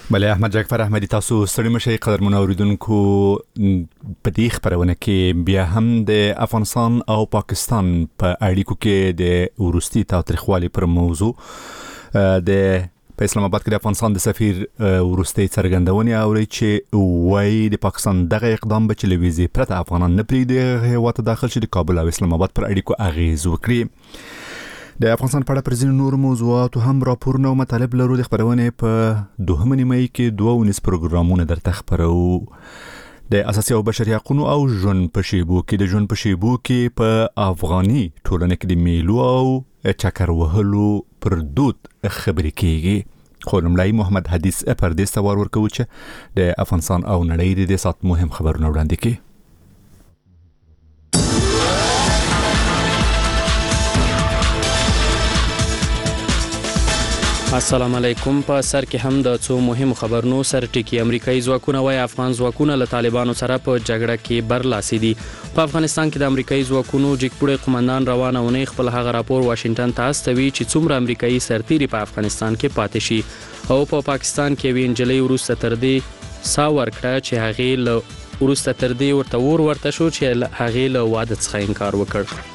بله احمد جعفر احمدی تاسو ستړي مشئ قدرمن اوریدونکو په دې خبرونه کې بیا هم د افغانستان او پاکستان په اړیکو کې د ورستي تاریخوالي پر موضوع د په اسلام آباد کې د افغانستان د سفیر ورستي څرګندونه اوري چې وایي د پاکستان دغه اقدام به چې لويزي پرته افغانان نه پریږدي هیواد داخل شي د کابل او اسلام آباد پر اړیکو اغیز وکړي. د افغانستان په اړه پر ځینو نور موضوعاتو هم راپورونه او مطالب لرو. د خبرونه په 2 مې کې 2 پروګرامونه درته خبرو. د اساسي او بشري حقوقو او ژوند په شیبو کې په افغاني ټولنه کې د میلو او چکر وهلو پر دود خبرې کیږي. خو لمړی محمد حدیث پر دې سوار ورکو چې د افغانستان او نړۍ د سات مهم خبرونه وړاندې کړي. السلام علیکم. په سر کې هم د څو مهم خبرونو سر ټکی. امریکایي ځواکونه وايي افغان ځواکونه له طالبانو سره په جګړه کې برلاسي دي. په افغانستان کې د امریکایي ځواکونو جګپوړي قومندان روانه ونې خپل هغه راپور واشنگټن ته استوي چې څومره امریکایي سرتیري په افغانستان کې پاتې شي او په پاکستان کې وینجلې ورسته تر دې ساور کړه چې هغه له ورسته تر دې ورته شو چې هغه له واده څخه انکار وکړ.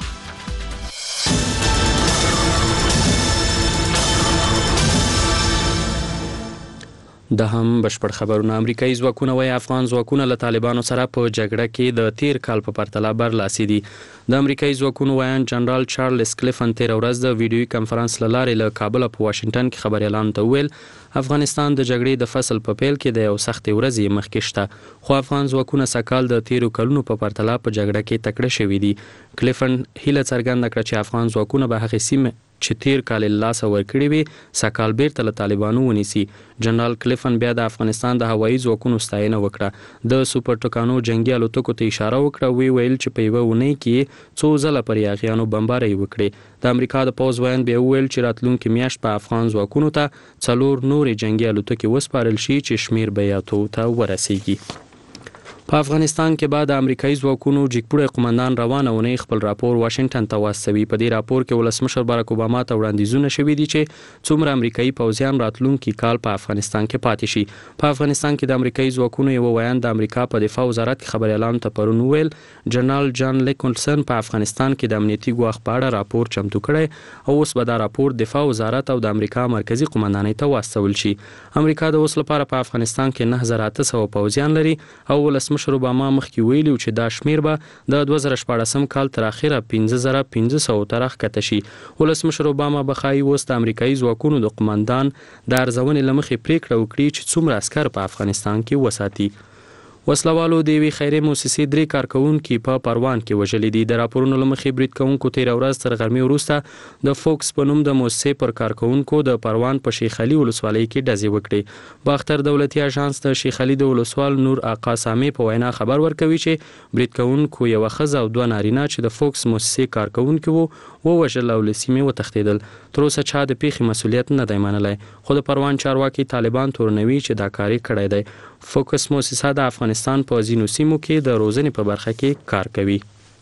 د هم بشپړ خبرونه. امریکایي ځواکونه وايي افغان ځواکونه له طالبانو سره په جګړه کې د تیر کال په پرتله برلاسي دي. د امریکایي ځواکونو وایي جنرال چارلز کلیفن تیر ورځ د ویډیوي کانفرنس لارې له کابل په واشنگټن کې خبري اعلان ته ویل افغانستان د جګړې د فصل په پیل کې د یو سخت ورځې مخکې شته خو افغان ځواکونه سکهال د تیرو کلونو په پرتله په جګړه کې تکړه شوي دي. کلیفن هیله څرګنده کړه چې افغان ځواکونه به هغه سیمه چې تیر کال لاس ورکړي وي سکهال بیرته له طالبانو ونیسي. جنرال کلیفن بیا د افغانستان د هوایي ځواکونو ستاینه وکړه. د سوپر ټوکانو جنگي الوتکو ته اشاره وکړه. ویل چې په یوه ونې کې څو ځله پر یاغیانو بمباري وکړي. د امریکا د پوز وایي بیا ویل چې راتلونکي میاشت په افغان ځواکونو ته 4 نورې جنگي الوتکې وسپارل شي چې شمیر به اتو ته ورسیږي. په افغانستان کې بعد امریکایي ځواکونو جګپوړي قومندان روانه ونې خپل راپور واشنگټن ته واستوي. په دې راپور کې ولسمشر باراک اوباما ته وړاندیزونه شوي دي چې څومره امریکایي پوځیان راتلونکي کال په افغانستان کې پاتې شي. په افغانستان کې د امریکایي ځواکونو یو وایي د امریکا په دفاع وزارت کې خبري اعلان ته پرون ویل جنرال جان لیکولسن په افغانستان کې د امنیتي ګواښ په اړه راپور چمتو کړی او اوس به دا راپور دفاع وزارت او د امریکا مرکزی قومندانۍ ته واستول شي. امریکا د اوس لپاره په افغانستان کې 9800 پوځیان لري او ولسمشر اوباما مخکې ویلي چې دا شمیر به د 2014 کال تر اخره 15500 ته راښکته شي. ولسمشر اوباما بخایي اوس د امریکایي ځواکونو د قومندان د ارزونې له مخې پریکړه وکړي چې څومره عسکر په افغانستان کې وساتي. وسلوالو د یوې خیري موسسې 3 کارکونکي په پروان کې وژلي دي. د راپورونو له مخې برید کوونکو تیر ورځ تر غرمې وروسته د فوکس په نوم د موسسې پر کارکونکو د پروان په شیخ علي ولسوالۍ کې ډزې وکړې. باختر دولتي اژانس د شیخ علي د ولسوال نور آقا سامي په وینا خبر ورکوي چې برید کوونکو یو ښځه او 2 نارینه چې د فوکس موسسې کارکونکو ووژل او له سیمې وتښتېدل. تر اوسه چا د پیښې مسؤلیت نه دی منلی خو د پروان چارواکي طالبان تورنوي چې دا کاری کړی دی. فوکس موسسه د افغانستان په ځینو سیمو کې د روزنې په برخه کې کار کوي.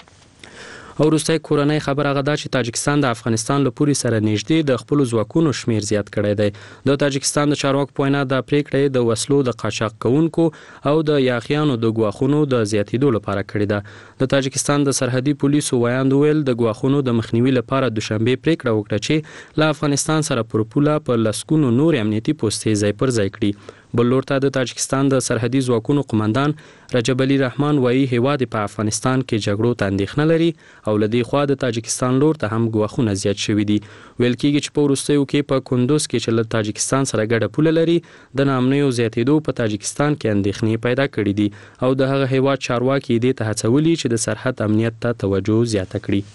او وروسته کورنۍ خبر هغه ده چې تاجکستان د افغانستان له پوري سره نږدې د خپل ځواکونو شمیر زیات کړی دی. د تاجکستان د چارواکو په وینا د پریکړې د وسلو د قاچاق کوونکو او د یاغیانو د ګواښونو د زیاتېدو لپاره کړې ده. د تاجکستان د سرحدي پولیسو ویاند ویل د ګواښونو د مخنیوي لپاره دوشنبه پریکړه وکړه چې له افغانستان سره پر پوله په لسکونو نور امنیتي پوستې ځای پر ځای کړي. بل لور ته د تاجکستان د سرحدي ځواکونو قومندان رجب علي رحمان وایي هیواد په افغانستان کې جګړو ته اندېښنه لري او له دې خوا د تاجکستان لور ته هم ګواښونه زیات شوي دي. ویل کېږي چې په وروستیو کې په کندوز کې چې له تاجکستان سره ګډه پوله لري د ناامنیو زیاتېدو په تاجکستان کې اندېښنې پیدا کړې دي او د هغه هیواد چارواکي دې ته هڅولي چې د سرحد امنیت ته توجه زیاته کړي.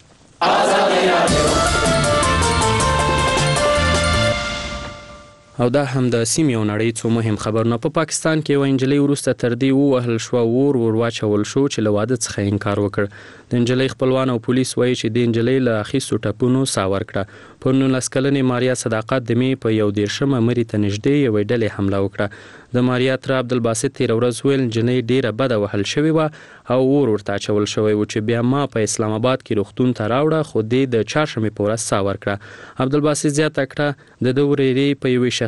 او دا هم د سیمې او نړۍ څو مهم خبرونه. په پاکستان کې یو انجلۍ وروسته تر دې ووهل شوه ور واچول شو چې له واده څخه انکار وکړ. د انجلۍ خپلوان او پولیس وایي چې د انجلۍ له اخیستو ټپونو سا ورکړه. په 19 کلنې ماریا صداقت د مې په 11 مړي ته نږدې یوې ډلې حمله وکړه. د ماریا تر عبدالباسط تیر ورځ ویل جنۍ ډیره بده وهل شوې وه او ورته اچول شوی و چې بیا ما په اسلام آباد کې روغتون ته راوړه خو د چهارشنبې په ورځ سا ورکړه. عبدالباسط زیاته کړه د ورېرې په یوې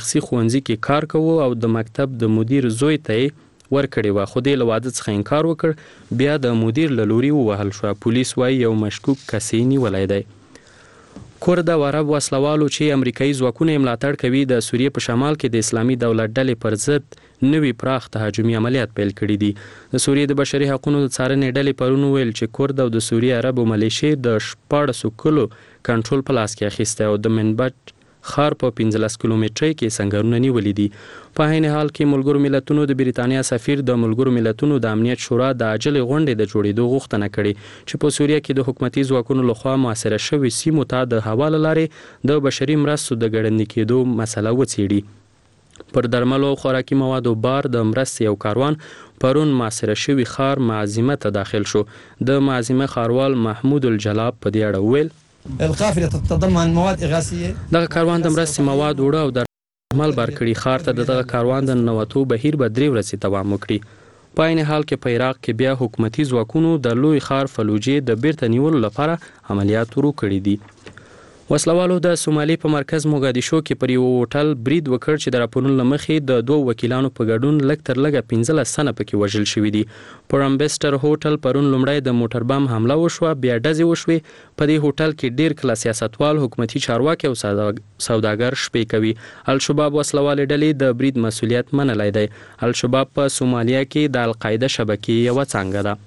شخصي ښوونځي کې کار کوو او د مکتب د مدیر زوی ته ورکړی و، خو د لواده څخه انکار وکړ. بیا د مدیر له لوري ووهل شو. پولیس وايي یو مشکوک کس یې نیولی دی. کورد او عرب وسلوالو چې امریکایي ځواکونه ملاتړ کوي د سوریې په شمال کې د اسلامي دولت ډلې پر ضد نوي پراخ تهاجمي عملیات پیل کړي دي. د سوریې د بشري حقوقو د څارنې ډلې پرون ویل چې کورد او د سوریې عربو ملیشې د 14 کلو کنټرول په لاس کې اخیسته او د منبج خار په 15 کیلومترۍ کې سنگرونه نیولې دي. په عین حال کې ملګرو ملتونو د بریتانیا سفیر د ملګرو ملتونو د امنیت شورا د عاجل غونډې د جوړېدو غوښتنه کړې چې په سوریه کې د حکومتي ځواکونو لخوا محاصره شوي سیمو ته د حواله لارې د بشري مرستو د ګړندي کېدو مسله وڅېړي. پر درملو او خوراکي موادو بار د مرستې یو کاروان پرون محاصره شوي خار معظمه ته داخل شو. د معظمه خاروال محمود الجلاب په دې اړه ویل القافله تتضمن مواد اغاثيه. دغه کاروان د مرستې مواد وړه او درمل بار کړي. خار ته دغه کاروان د ننوتو بهیر به 3 ورځې دوام وکړي. په عین حال کې په عراق کې بیا حکومتي ځواکونو د لوی خار فلوجې د بیرته نیولو لپاره عملیات ورو کړي دي. وسلوالو د سومالي په مرکز موګادیشو کې پر یو هوټل برید وکړ چې د راپورونو له مخې د 2 وکیلانو په ګډون لږ تر لږه 15 سنه پکې وژل شوي دي. پر امبیسټر هوټل پرون لومړی د موټر بم حمله وشوه، بیا ډزې وشوې. په دې هوټل کې ډیر کله سیاستوال، حکومتي چارواکي او سوداګر شپې کوي. الشباب وسلوالې ډلې د برید مسؤلیت منلی دی. الشباب په سومالیا کې د القاعده شبکې یوه څانګه ده.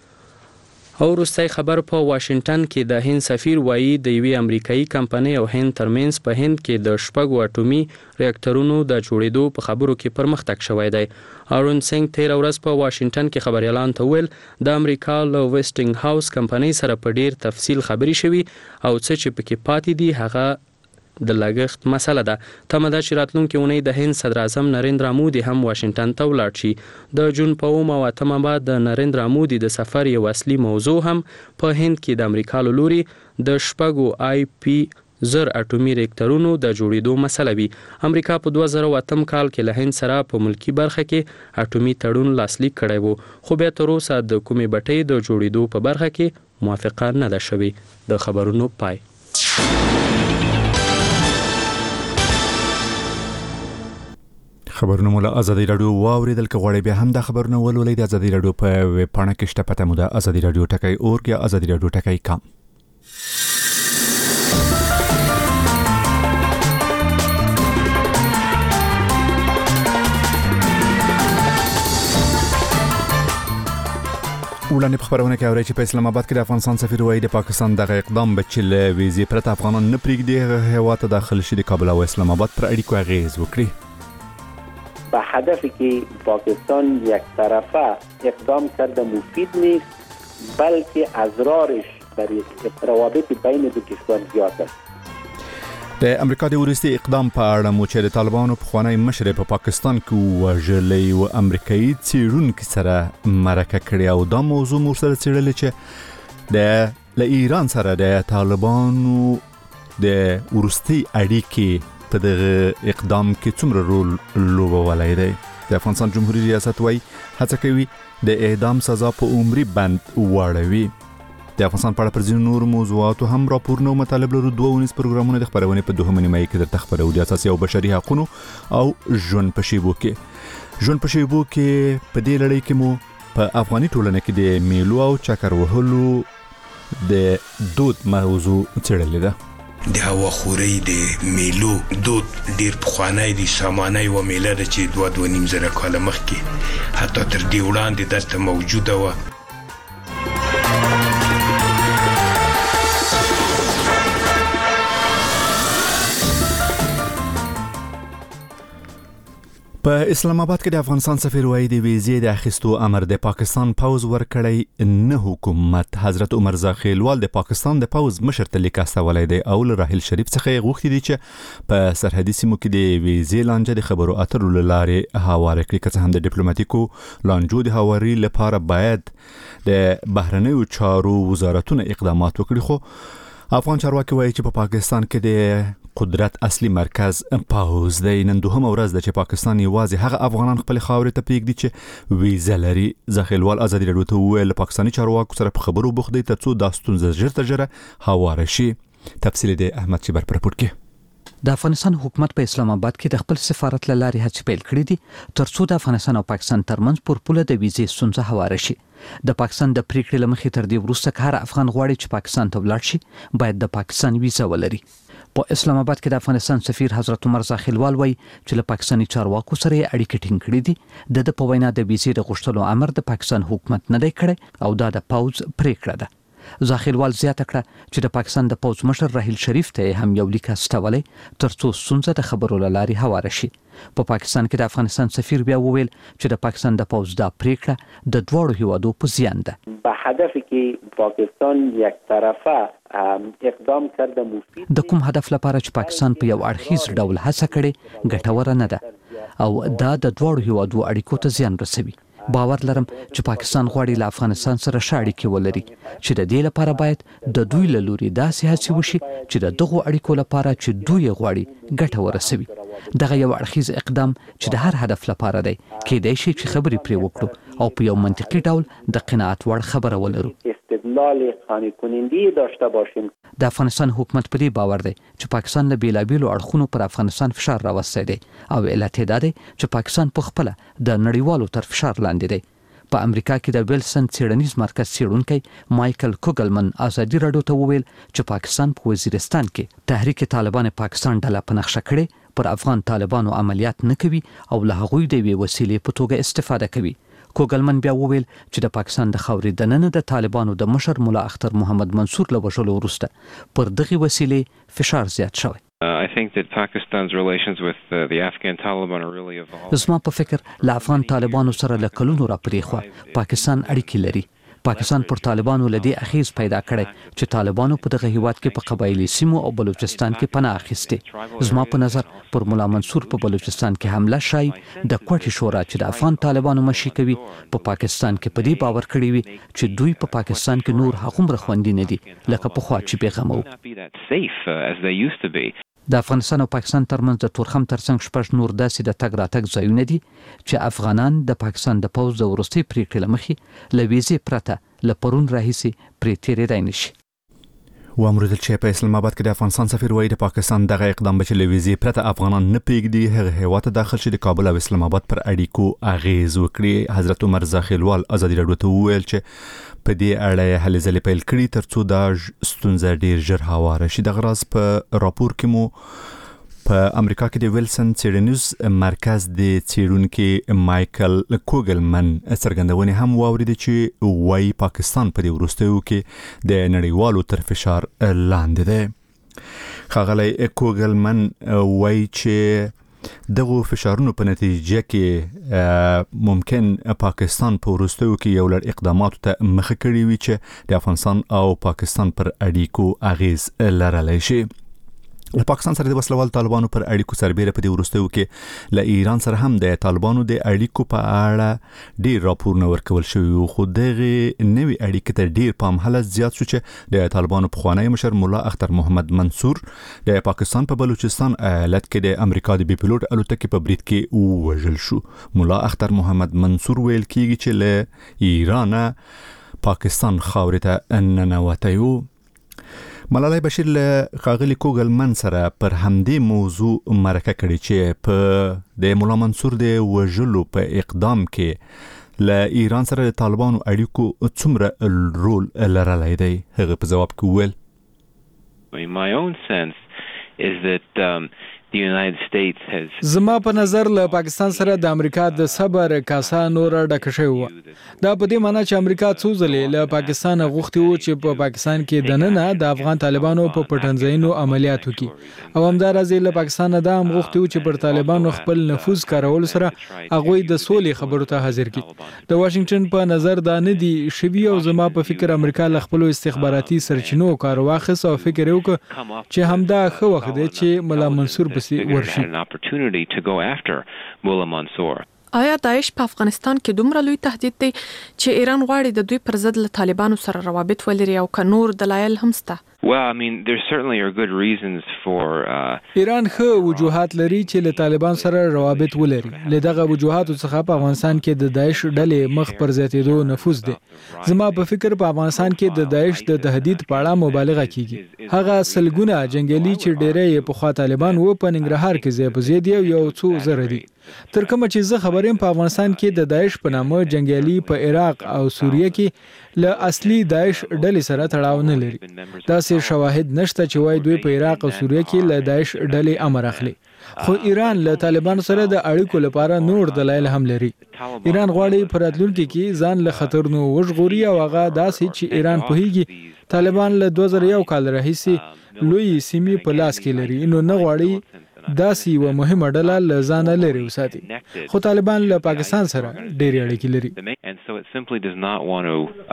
او وروستی خبر په واشنگټن کې د هند سفیر وایي د یوې امریکایي کمپنۍ او هند ترمنځ په هند کې د 6 اټومي ریاکټرونو د جوړېدو په خبرو کې پرمختګ شوی دی. ارون سنگ تیر ورځ په واشنگټن کې خبريالان ته ویل د امریکا له ویسټینګ هاوس کمپنۍ سره په ډیر تفصیل خبرې شوي او څه چې پکې پاتې دي هغه د لګښت مسله ده. تمه ده چې راتلونکي اونۍ د هند صدر اعظم نریندرا مودي هم واشنگټن ته ولاړ شي. د جون په 8 بعد د نریندرا مودي د سفر یو اصلي موضوع هم په هند کې د امریکا له لوري د 6 IP-0 اټومي ریاکټرونو د جوړېدو مسله وي. امریکا په 2008 کال کې له هند سره په ملکی برخه کې اټومي تړون لاسلیک کړی وو، خو بیا تر اوسه د کومې بټۍ د جوړېدو په برخه کې موافقه نه ده شوې. د خبرونو پای. خبرونه مولا ازادي رادیو واوریدل که غواړئ بیا هم د خبرونه ولولئ د ازادي رادیو په ویب پاڼه کې شته پته مو د ازادي رادیو ټکی اورګ یا ازادي رادیو ټکی کام. وړاندې په خبرونه کې اورئ چې په اسلام آباد کې د افغانستان سفیر وایي د پاکستان دغه اقدام به چې له ویزې پرته افغانان نه پرېږدي هغه هېواد ته داخل شي د کابل او اسلام آباد پر اړیکو اغېز وکړي. به هدفی که پاکستان یک طرفه اقدام کرده مفید نیست، بلکه اضرارش برای روابط بین دو کشور زیاد است. د امریکا د وروستي اقدام په اړه مو چې د طالبانو پخوانی مشر په پاکستان کې وژلی و امریکایي څېړونکي سره مرکه کړې او دا موضوع مو سره څېړلې چې د ایران سره د طالبانو د وروستي اړیکې په دغه اقدام کې څومره رول لوبولی دی. د افغانستان جمهوریت ریاست وایي هڅه کوي د اعدام سزا په عمري بند واړوي. د افغانستان په اړه پر ځینو نورو موضوعاتو هم راپورونه او مطالب لرو. 2 پروګرامونه د خبرونې په 2 نیمایي کې درته خبرو د اساسي او بشري حقوقو او ژوند په شیبو کې په دې لړۍ کې مو په افغاني ټولنه کې د میلو او چکر وهلو د دود موضوع څېړلې ده. د هوا خوري د میلو دود ډیر پخوانی دي، سامانه و میله د چې 2.5 زره کال مخکې حتی تر دې وړاندې دلته موجوده و. په اسلام آباد کې د افغانستان سفیر وایي د ویزې د اخیستو امر د پاکستان پوز ورکړی نه حکومت. حضرت عمر زاخیلوال د پاکستان د پوز مشر ته لیک استولی دی او له راحیل شریف څخه غوښتي دي چې په سرحدي سیمو کې د ویزې لانجه د خبرو اترو له لارې هواره کړي. که څه هم د ډیپلوماټیکو لانجو د هواري لپاره باید د بهرنیو چارو وزارتونه اقدامات وکړي، خو افغان چارواکي وایي چې په پاکستان کې د قدرت اصلي مرکز پاوز دی. نن 2 ورځ ده چې پاکستان یوازې هغه افغانان خپل خاورې ته پرېږدي چې ویزه لري. زاخیلوال ازادي رادیو ته وویل پاکستاني چارواکو سره په خبرو بوخت دي ترڅو دا ستونزه ژر تر ژره هواره شي. تفصیل د احمد چبر پر راپور کې. د افغانستان حکومت په اسلام آباد کې د خپل سفارت له لارې هڅې پیل کړې دي ترڅو د افغانستان او پاکستان ترمنځ پر پوله د ویزې ستونزه هواره شي. د پاکستان د پریکړې له مخې تر دې وروسته که هر افغان غواړي چې پاکستان ته ولاړ شي باید د پاکستان ویزه ولري. په اسلام آباد کې د افغانستان سفیر حضرت عمر زاخیلوال وایي چې له پاکستاني چارواکو سره یې اړیکې ټینګ کړې دي. د په وینا د ویزې د غوښتلو امر د پاکستان حکومت نه دی کړی او دا د پوځ پریکړه ده. زاخیلوال زیاته کړه چې د پاکستان د پوځ مشر راحیل شریف ته هم یو لیک استولی ترڅو ستونزه د خبرو له لارې هواره شي. په پاکستان کې د افغانستان سفیر بیا وویل چې د پاکستان د پوځ دا پریکړه د دواړو هیوادو په زیان ده. به هدفی که پاکستان یک طرفه اقدام کرده مفید د کوم هدف لپاره چې پاکستان په یو اړخیز ډول هڅه کړي ګټوره نه ده او دا د دواړو هیوادو اړیکو ته زیان رسوي. باور لرم چې پاکستان غواړي له افغانستان سره ښه اړیکې ولري چې د دې لپاره باید د دوی له لوري داسې هڅې وشي چې د دغو اړیکو لپاره چې دوی غواړي ګټه ورسوي. دغه یو اړخیز اقدام چې د هر هدف لپاره دی کېدای شي چې خبرې پرې وکړو او په یو منطقي ډول د قناعت وړ خبره ولرو. استدلال قانع کننده داشته باشیم. د افغانستان حکومت په دې باور دی چې پاکستان له بیلابیلو اړخونو پر افغانستان فشار راوستی دی او علت یې دا دی چې پاکستان په خپله د نړیوالو تر فشار لاندې دی. په امریکا کې د ویلسن څېړنیز مرکز څېړونکی مایکل کوګلمن ازادي راډیو ته وویل چې پاکستان په وزیرستان کې تحریک طالبان پاکستان ډله په نقشه کړې پر افغان طالبانو عملیات نه کوي او له هغوی د یوې وسیلې په توګه استفاده کوي. کوګلمن بیا وویل چې د پاکستان د خاورې دننه د طالبانو د مشر ملا اختر محمد منصور له وژلو وروسته پر دغې وسیلې فشار زیات شوی. I think that Pakistan's relations with the Afghan Taliban are really evolving. زما په فکر له افغان طالبانو سره له کلونو راپرېخوا پاکستان اړیکې لري. پاکستان پر طالبانو له دې اخیز پیدا کړی چې طالبانو په دغه هیواد کې په قبایلي سیمو او بلوچستان کې پناه اخیستې. زما په نظر پر ملا منصور په بلوچستان کې حمله شای د کوټې شورا چې د افغان طالبانو مشي کوي په پاکستان کې په دې باور کړی وي چې دوی په پاکستان کې نور هغومره خوندي نه دي لکه پخوا چې بېغمه وو. د افغانستان او پاکستان ترمنځ د تورخم ترڅنګ شپږ نور داسې د تګ راتګ ځایونه دي چې افغانان د پاکستان د پوځ د وروستۍ پریکړې له مخې له ویزې پرته له پرون راهیسې پرې تېرېدای نه شي. وامریدل چې په اسلام آباد کې د افغانستان سفیر وایي د پاکستان دغه اقدام به چې له ویزې پرته افغانان نه پرېږدي هغه هیواد ته داخل شي د کابل او اسلام آباد پر اړیکو اغیز وکړي. حضرت عمر زاخیلوال ازادي راډیو ته وویل چې په دې اړه هلې ځلې پیل کړي ترڅو دا ستونزه ډیر ژر هواره شي. دغه راز په راپور کې مو په امریکا کې د ویلسن څېړنیز مرکز د څېړونکي مایکل کوګلمن څرګندونې هم واوریدې چې وايي پاکستان په دې وروستیو کې د نړیوالو تر فشار لاندې دی. ښاغلی کوګلمن وايي چې دغه فشارونو په نتیجه کې ممکن پاکستان په وروستیو کې یو لړ اقداماتو ته مخه کړې وي چې د افغانستان او پاکستان پر اړیکو اغیز لرلی شي. له پاکستان سره د وسلوال طالبانو پر اړیکو سربېره په دې وروستیو کې له ایران سره هم د طالبانو د اړیکو په اړه ډیر راپورونه ورکول شوي خو دغه نوې اړیکې ته ډیر پام هله زیات شو چې د طالبانو پخوانی مشر ملا اختر محمد منصور د پاکستان په بلوچستان ایالت کې د امریکا د بي پيلوټ الوتکې په برید کې وژل شو. ملا اختر محمد منصور ویل کېږي چې له ایران پاکستان خاورې ته ننوتی و. ملالۍ بشیر له ښاغلي کوګلمن سره پر همدې موضوع مرکه کړې چې په د مولا منصور د وژلو په اقدام کې له ایران سره د طالبانو اړیکو څومره رول لرلی دی. هغه په جواب کې وویل My own sense is that the United States has زما په نظر له پاکستان سره د امریکا د صبر کاسه نور ډکه شوی و. دا په دې معنی چې امریکا څو ځلې له پاکستان غوښتي و چې په پاکستان کې دننه د افغان طالبانو په پټنځایونو عملیات وکړي او همدارس له پاکستان دا هم غوښتي و چې پر طالبانو خپل نفوذ کارول سره هغه د سولې خبرو ته حاضر کړي. د واشنگټن په نظر دا نه دی شوی او زما په فکر امریکا له خپل استخباراتي سرچینو کار واخیست او فکر وکړ چې همدا ښه وخت دی چې مولا منصور آیا داعش په افغانستان کې دومره لوی تهدید دی چې ایران غواړي د دوی پر ضد له طالبانو سره روابط ولري او که نور دلایل هم شته؟ Well, I mean, there certainly are good reasons for ایران ښه وجوهات لري چې له طالبان سره روابط ولري. له دغه وجوهاتو څخه په افغانستان کې د داعش ډلې مخ پر زیاتېدو نفوذ دی. زما په فکر په افغانستان کې د داعش د تهدید په اړه مبالغه کیږي. هغه سلګونه جنگیالي چې ډېری په خوا طالبان و په ننګرهار کې ځای په ځای دی یو څو زره دي. تر کومه چې زه خبرم په افغانستان کې د داعش په نامه جنگیالي په عراق او سوریه کې له اصلي داعش ډلې سره تړاو نه لري. داسې شواهد نشته چې وایي دوی په عراق او سوریه کې له داعش ډلې امر اخلي. خو ایران له طالبان سره د اړیکو لپاره نور دلایل هم لري. ایران غواړي په راتلونکي کې ځان له خطرونو وژغوري او هغه داسې چې ایران پوهیږي طالبان له 2001 کال راهیسې لوی سیمې په لاس کې لري. نو نه غواړي داسې یو مهمه ډله له ځانه لري وساتي. خو طالبان له پاکستان سره ډېرې اړیکې لري. And so it simply does not want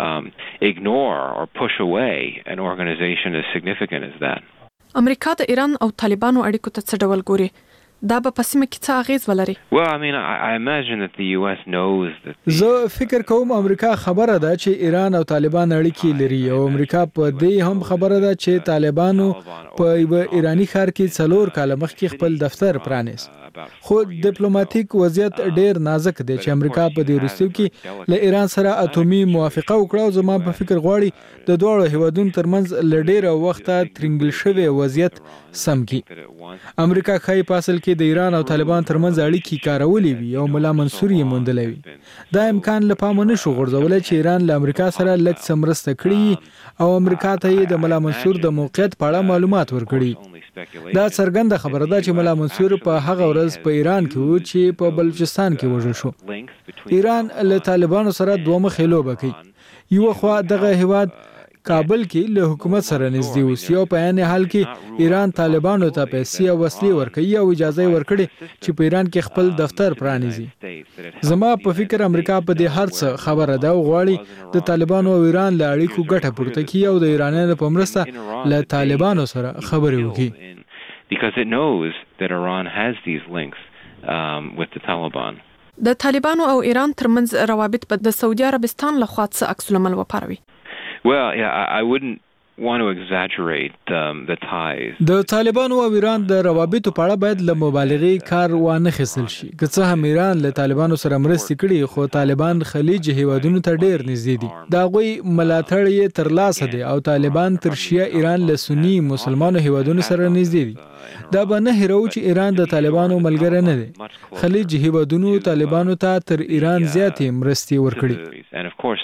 to ignore or push away an organization as significant as that. امریکا د ایران او طالبانو اړیکو ته څه ډول ګوري؟ دا به په سیمه کې څه اغیز ولري؟ Well, I mean, I imagine that the US knows that زه فکر کوم امریکا خبره ده چې ایران او طالبان اړیکې لري او امریکا په دې هم خبره ده چې طالبانو په یو ایرانی ښار کې 4 کال مخکې خپل دفتر پرانیست. خو ډیپلوماټیک وضعیت ډیر نازک دی چې امریکا په دې وروستیو کې له ایران سره اتومي موافقه وکړه او زما په فکر غواړي د دوه هیوادونو ترمنځ لډیره وخته ترنګل شوی وضعیت سم کی. امریکا خای په اصل کې د ایران او طالبان ترمنځ اړیکې کارولې وي او مولا منصور یې موندلې وي. دا امکان له پامه نشو غورځولای چې ایران له امریکا سره لږ سمرسته کړي او امریکا ته یې د مولا منصور د موقعیت په اړه معلومات ورکړي. دا څرګنده خبره ده چې مولا منصور په هغه ورځ په ایران کې و چې په بلوچستان کې وژل شو. ایران له طالبانو سره دوه مخې لوبه کوي. یو خوا دغه هیواد کابل کې له حکومت سره نږدې اوسي او په عین حال کې ایران طالبانو ته پیسې او وسلې ورکوي او اجازه ورکړي چې په ایران کې خپل دفتر پرانیزي. زما په فکر امریکا په دې هر څه خبره ده او غواړي د طالبانو او ایران له اړیکو ګټه پورته کړي او د ایرانیانو په مرسته له طالبانو سره خبرې وکړي. Because it knows that Iran has these links with the Taliban. د طالبانو او ایران ترمنځ روابط په د سعودي عربستان لخوا څه عکس العمل وپاروي؟ Well, yeah, I wouldn't want to exaggerate the ties. د طالبانو او ایران د روابطو په اړه باید له مبالغې کار وانه خیستل شي. که څه هم ایران له طالبانو سره مرستې کړي خو طالبان خلیج هیوادونو ته ډېر نږدې دي. د هغوی ملاتړ یې ترلاسه دی او طالبان تر شیعه ایران له سني مسلمانو هیوادونو سره نږدې دي. دا به نه هیرو چې ایران د طالبانو ملګری نه دی. خلیج هیوادونو طالبانو ته تر ایران زیاتې مرستې ورکړي. And of course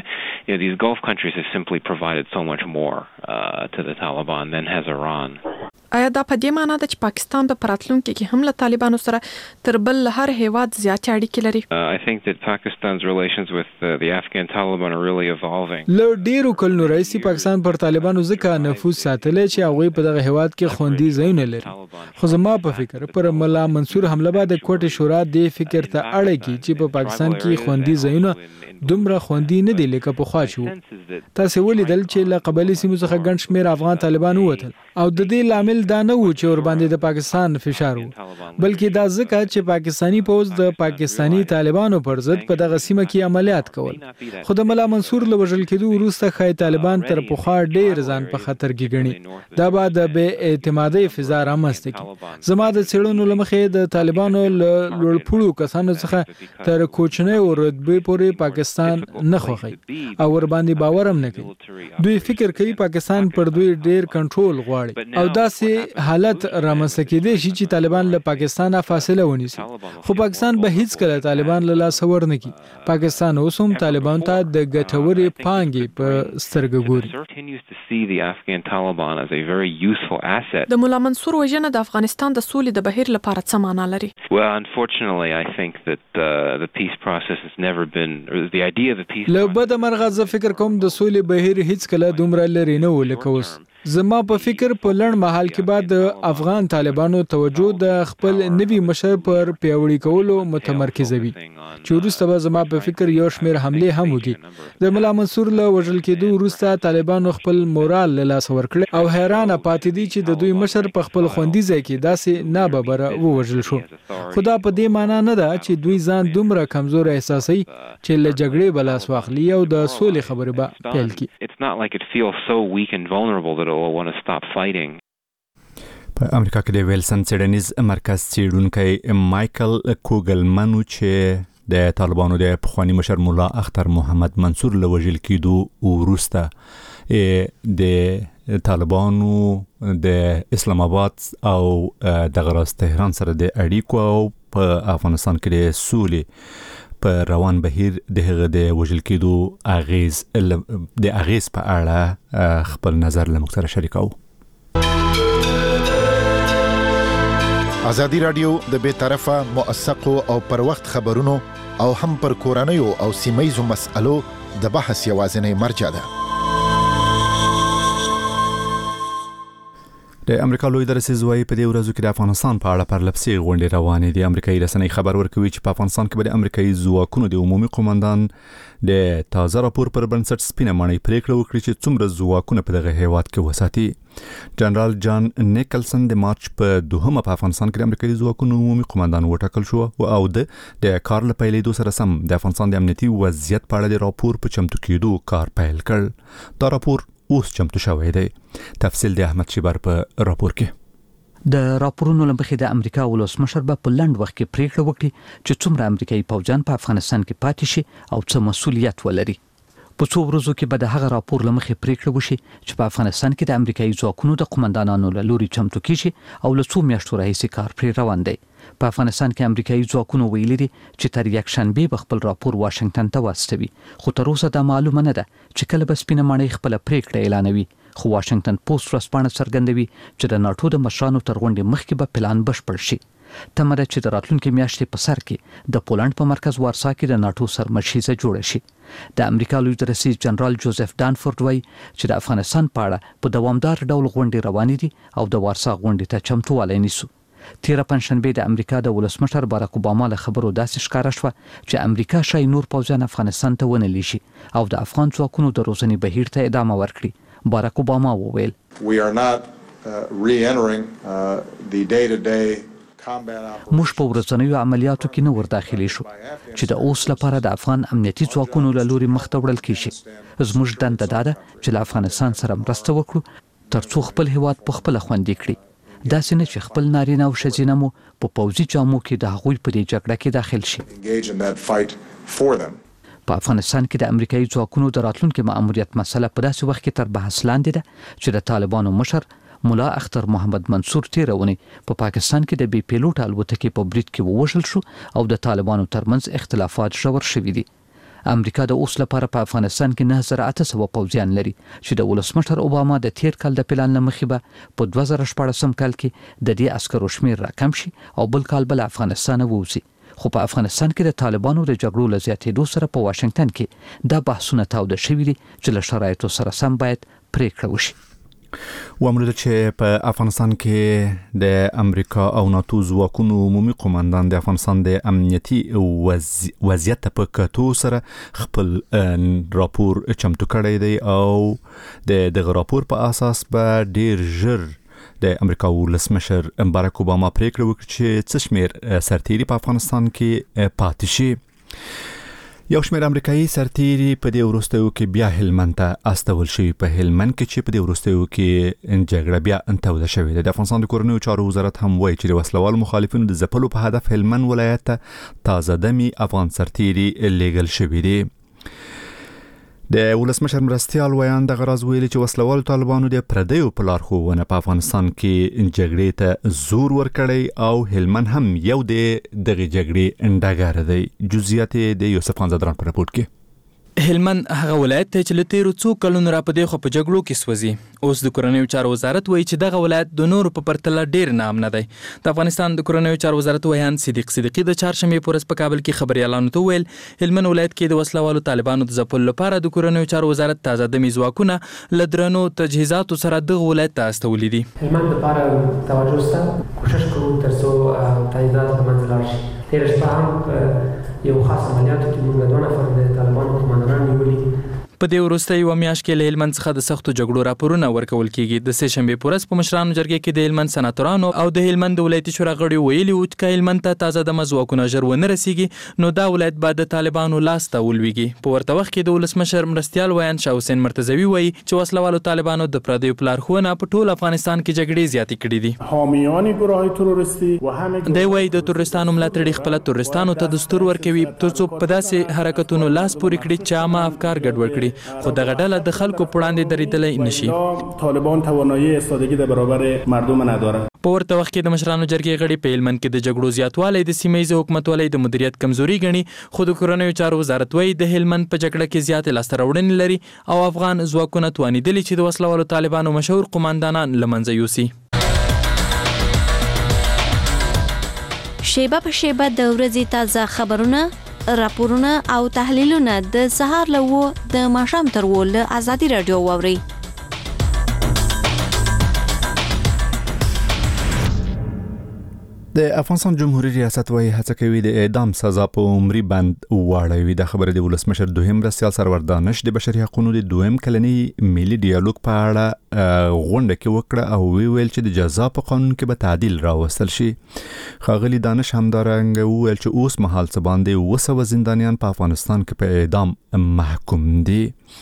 these Gulf countries have simply provided so much more to the Taliban than has Iran. آیا دا په دې معنی ده چې پاکستان په راتلونکي کې هم له طالبانو سره تر بل هر هیواد زیاتې اړیکې لري؟ I think that Pakistan's relations with the Afghan Taliban are really evolving. له ډیرو کلونو راهیسې پاکستان پر طالبانو ځکه نفوذ ساتلی چې هغوی په دغه هیواد کې خوندي ځایونه لري. خو زما په فکر پر مولا منصور حمله بعد کوټه شورا دې فکر ته اړه کی چې په پاکستان کې خوندي ځایونه دومره خوندي نه دي لکه پخوا چې تاسو ولیدل چې له قبلي سیمو څخه ګڼ شمېر افغان طالبان ووتل او د دې لامل دا نه و چې ور باندې د پاکستان فشار و بلکې دا ځکه چې پاکستانی پوز د پاکستانی طالبانو پر ضد په دغه سیمه کې عملیات کول. خو د مولا منصور له وژل کېدو وروسته خای طالبان تر پخوا ډیر ځان په خطر کې ګڼي. دا به د بې اعتمادۍ فضا رامنځته کړي. زما د څېړنو له مخې د طالبانو له لوړپوړو کسانو څخه تر کوچنۍ رتبې پورې پاکستان نه خوښي او ور باندې باور هم نه کوي. دوی فکر کوي پاکستان پر دوی ډیر کنټرول غواړي او داسې حالت رامنځته کېدی شي چې طالبان له پاکستانه فاصله ونیسي. خو پاکستان به هیڅ کله طالبان له لاسه ورنکړي. پاکستان اوس هم طالبان ته د ګټورې پانګې په سترګه ګوري. د مولا منصور وژنه د افغانستان د سولې د بهیر لپاره څه معنا لري؟ Well, unfortunately, I think that the peace process has never been, or the idea of the peace. له بده مرغه زه فکر کوم د سولې بهیر هیڅ کله دومره لري نه و لکه اوس. زما په فکر په لړ مهال کې بعد د افغان طالبانو توجه د خپل نوي مشر پر پیوړی کولو متمرکزه وي چې وروسته به زما په فکر یو شمېر حمله هم وکړي. د مولا منصور له وژل کېدو وروسته طالبانو خپل مورال له لاسه ورکړ او حیرانه پاتې دي چې د دوی مشر په خپل خوندي ځای کې داسې ناببره ووژل شو. خدا په دې معنی نه ده چې دوی ځان دومره کمزور احساسوي چې له جګړې به لاس واخلي او د سولې خبرې به پیل کړي. It's not like it feels so weak and vulnerable that or want to stop fighting. په امریکا کې د ویلسن څېړنیز مرکز څېړونکی مایکل کوګلمن چې د طالبانو د پخوانی مشر مولا اختر محمد منصور له وژل کېدو وروسته د طالبانو د اسلام آباد او د غراس تهران سره د اړیکو او په افغانستان کې د سولې په روان بهیر د هغه د وژل کېدو اغیز په اړه خپل نظر له موږ سره شریکاو. ازادي رادیو د بے طرفه موثقو او پر وخت خبرونو او هم پر کورنیو او سیمایزو مسألو د بحث یوازینی مرجع ده. د امریکا لوی درسي زوی په دې ورځو کې د افغانستان په اړه پرلپسې غونډې روانې دي. امریکایي رسنۍ خبر ورکوي چې په افغانستان کې به د امریکایي ځواکونو د عمومي قومندان د تازه راپور پر بنسټ سپینه ماڼۍ پریکړه وکړي چې څومره ځواکونه په دغه هیواد کې وساتي. جنرال جان نیکلسن د مارچ په 2 په افغانستان کې د امریکایي ځواکونو عمومي قومندان وټاکل شو او د کار له پیلېدو سره سم د افغانستان د امنیتي وضعیت په اړه د راپور په چمتو کېدو کار پیل کړ. دا راپور اوس چمتو شوی دی. تفصیل د احمد شیبر په راپور کې. د راپورونو لمخې د امریکا ولسمشر به په لنډ وخت کې پریکړه وکړي چې څومره امریکایي پوځیان په افغانستان کې پاتې شي او څه مسؤلیت ولري. په څو ورځو کې به د هغه راپور لمخې پریکړه وشي چې په افغانستان کې د امریکایي ځواکونو د قومندانانو له لوري چمتو کیږي او له څو میاشتو راهیسې کار پرې روان دی. په افغانستان کې امریکایي ځواکونو ویلي دي چې تر یکشنبه به خپل راپور واشنگټن ته واستوي، خو تر اوسه دا معلومه نه ده چې کله به سپینه ماڼۍ خپل پریکړه اعلانوي. خو واشنگټن پوسټ ورځپاڼه څرګندوي چې د ناتو د مشرانو تر غونډې مخکې به پلان بشپړ شي. تمه ده چې د راتلونکي میاشتې په سر کې د پولند په مرکز وارسا کې د ناتو سرمشیزه جوړه شي. د امریکا لوی درسي جنرال جوزف دانفورد وایي چې د افغانستان په اړه په دوامدار ډول غونډې روانې دي او د وارسا غونډې ته چمتووالی نیسو. تیره پنځشنبه د امریکا د ولسمشر باراک اوباما له خبرو داسې ښکاره شوه چې امریکا شاید نور پوځیان افغانستان ته ونه لیږي او د افغان ځواکونو د روزنې بهیر ته ادامه ورکړي. باراک اوباما وویل موږ په ورځنیو عملیاتو کې نه ورداخلي شو چې د اوس لپاره د افغان امنیتي ځواکونو له لوري مخته وړل کیږي. زموږ دنده دا ده چې له افغانستان سره مرسته وکړو ترڅو خپل هیواد په خپل خوندي کړي. داسې نه چې خپل نارینه او ښځینه مو په پوځي جامو کې د هغوی په دې جګړه کې داخل شي. په افغانستان کې د امریکایي ځواکونو د راتلونکي مأموریت مسله په داسې وخت کې تر بحث لاندې ده چې د طالبانو مشر مولا اختر محمد منصور تیره اونۍ په پاکستان کې د بي پیلوټ الوتکې په برید کې ووژل شو او د طالبانو ترمنځ اختلافات ژور شوي دي. امریکا د اوس لپاره په افغانستان کې 9800 پوځیان لري چې د ولسمشر اوباما د تیر کال د پلان لمخې به په 2014 کال کې د دې عسکرو شمیر راکم شي او بل کال بل افغانستان ووځي. خو په افغانستان کې د طالبانو د جګړو له زیاتېدو سره په واشنگټن کې دا بحثونه تاوده شوي دي چې له شرایطو سره سم باید پریکړه وشي. وامر چې په افغانستان کې د امریکا او ناتو ځواکونو عمومي قومندان د افغانستان د امنیتي وضعیت په کتو سره خپل راپور چمتو کړی دی او د راپور په اساس به ډیر ژر د امریکا ولسمشر باراک اوباما پریکړه وکړي چې څه شمیر سرتیري په افغانستان کې پاتې شي. یو شمیر امریکایي سرتیري په دې وروستیو کې بیا هلمند ته استول شوي. په هلمند کې چې په دې وروستیو کې جګړه بیا توده شوې ده. د افغانستان د کورنیو چارو وزارت هم وایي چې د وسلوال مخالفینو د ځپلو په هدف هلمند ولایت ته تازه دمي افغان سرتیري لیږل شوي دي. د ولسمشر مرستیال ویان د غراز ویلي چې وسلوال طالبانو د پردیو په لارښوونه په افغانستان کې جګړې ته زور ورکړی او هلمند هم یو د دغه جګړې ډګر دی. جزئیات د یوسف خان زدران په راپور کې. هلمند هغه ولایت ته چې له تیرو څو کلونو راپدې خو په جګړو کې سوځي. اوس د کورنیو چارو وزارت وایي چې دغه ولایت د نورو په پرتله ډیر نامنه دی. د افغانستان د کورنیو چارو وزارت ویان صدیق صدیقي د چهارشنبې په ورځ په کابل کې خبريالانو ته ویل هلمند ولایت کې د وسلوالو طالبانو د ځپلو لپاره د کورنیو چارو وزارت تازه دمي ځواکونه له درنو تجهیزاتو سره دغه ولایت ته استولي دي. هلمند لپاره توجه سره کوشش کوو ترڅو تجهیزات له منځه لاړ شي. تېره شپه هم یو خاص عملیاتو کې موږ 2 نفر د طالبانو قومندانان نیولي. په دې وروسته یو میاشت کې له هلمند څخه د سختو جګړو راپورونه ورکول کیږي. د سه شنبه پورس په مشرانو جرګې کې د هلمند سناتورانو او د هلمند ولایتي شورا غړي ویلي وو چې هلمند ته تازه د مزواکونه ژر ونه رسیږي نو دا ولایت به د طالبانو لاس ته ولويږي. په ورته وخت کې د ولسمشر مرستیال ویان شاه حسین مرتضوی وایي چې وسلوالو طالبانو د پردیو پلارښوونه په ټول افغانستان کې جګړې زیاتې کړې دي. حامیان گروه تروریستی و همه دی وایي د تروریستانو ملاتړي خپل تروریستانو ته دستور ورکوي ترڅو په داسې حرکتونو لاس پورې کړي چې عامه افکار ګډوډ کړي، خو دغه ډله د خلکو په وړاندې درېدلی نشي. طالبان توانایی ایستادگی در برابر مردم ندارند. په ورته وخت کې د مشرانو جرګې غړي په هلمند کې د جګړو زیاتوالی د سیمه ییز حکومتولۍ د مدیریت کمزوري ګڼي، خو د کورنیو چارو وزارت وایي د هلمند په جګړه کې زیاتې لاسته راوړنې لري او افغان ځواکونه توانېدلي چې د وسلوالو طالبانو مشهور قوماندانان له منځه یوسي. شیبه په شیبه د ورځې تازه خبرونه، راپورونه او تحلیلونه د سهار له 9 د ماښام تر 10 له ازادي رادیو واورئ. د افغانستان جمهوریت ریاست وايي هڅه کوي د اعدام سزا په عمري بند واړوي. د خبره د ولسمشر دوهم مرستیال سرور دانش د بشري حقوقو د دویم کلنی ملي ډیالوګ په اړه غونډه کې وکړه او ویل چې د جزا په قانون کې به تعدیل راوستل شي. ښاغلي دانش همدارنګه ویل چې اوس مهال څه باندې 200 زندانیان په افغانستان کې په اعدام محکوم دي.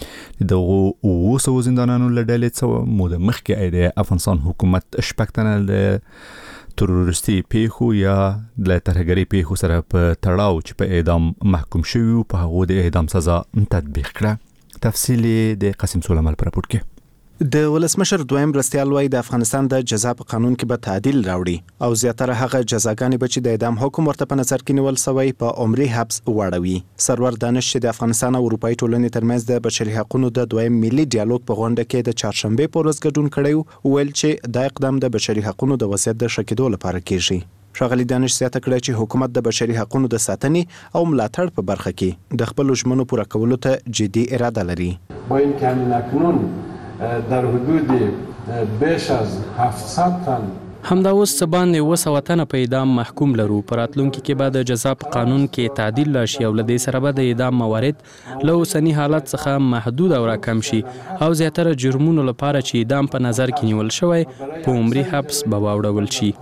دغه 200 زندانیانو له ډلې څخه موده مخکې د افغانستان حکومت شپږ تنه تروریستي پیښو یا د ترهګرۍ پیښو سره په تړاو چې په اعدام محکوم شوي په هغو د اعدام سزا تطبیق کړه. تفصیل د قاسم سلیمان پر راپور کې. د ولسمشر دویم مرستیال وايي د افغانستان د جزا په قانون کې به تعدیل راوړي او زیاتره هغه جزاګانې به چې د اعدام حکم ورته په نظر کې نیول شوی په عمري حبس واړوي. سرور دانش چې د افغانستان او اروپאי ټولنې ترمنځ د بشري حقوقو د دویم ملي ډیالوګ په غونډه کې د چهارشنبه په ورځ ګډون کړی ویل چې دا اقدام د بشري حقوقو د وضعیت د ښه کېدو لپاره کیږي. ښاغلي دانش زیاته کړه چې حکومت د بشري حقوقو د ساتنې او ملاتړ په برخه کې د خپل ژمنو پوره کولو ته جدي اراده لري. با این که اکنون در حدود بیش از 700 تن همدا اوس څه باندې 200 تنه په اعدام محکوم لرو. په راتلونکي کې به د جزا په قانون کې تعدیل راشي او له دې سره به د اعدام موارد له اوسني حالت څخه محدود او راکم شي او زیاتره جرمونو لپاره چې اعدام په نظر کې نیول شوی په عمري حبس به واوړول شي.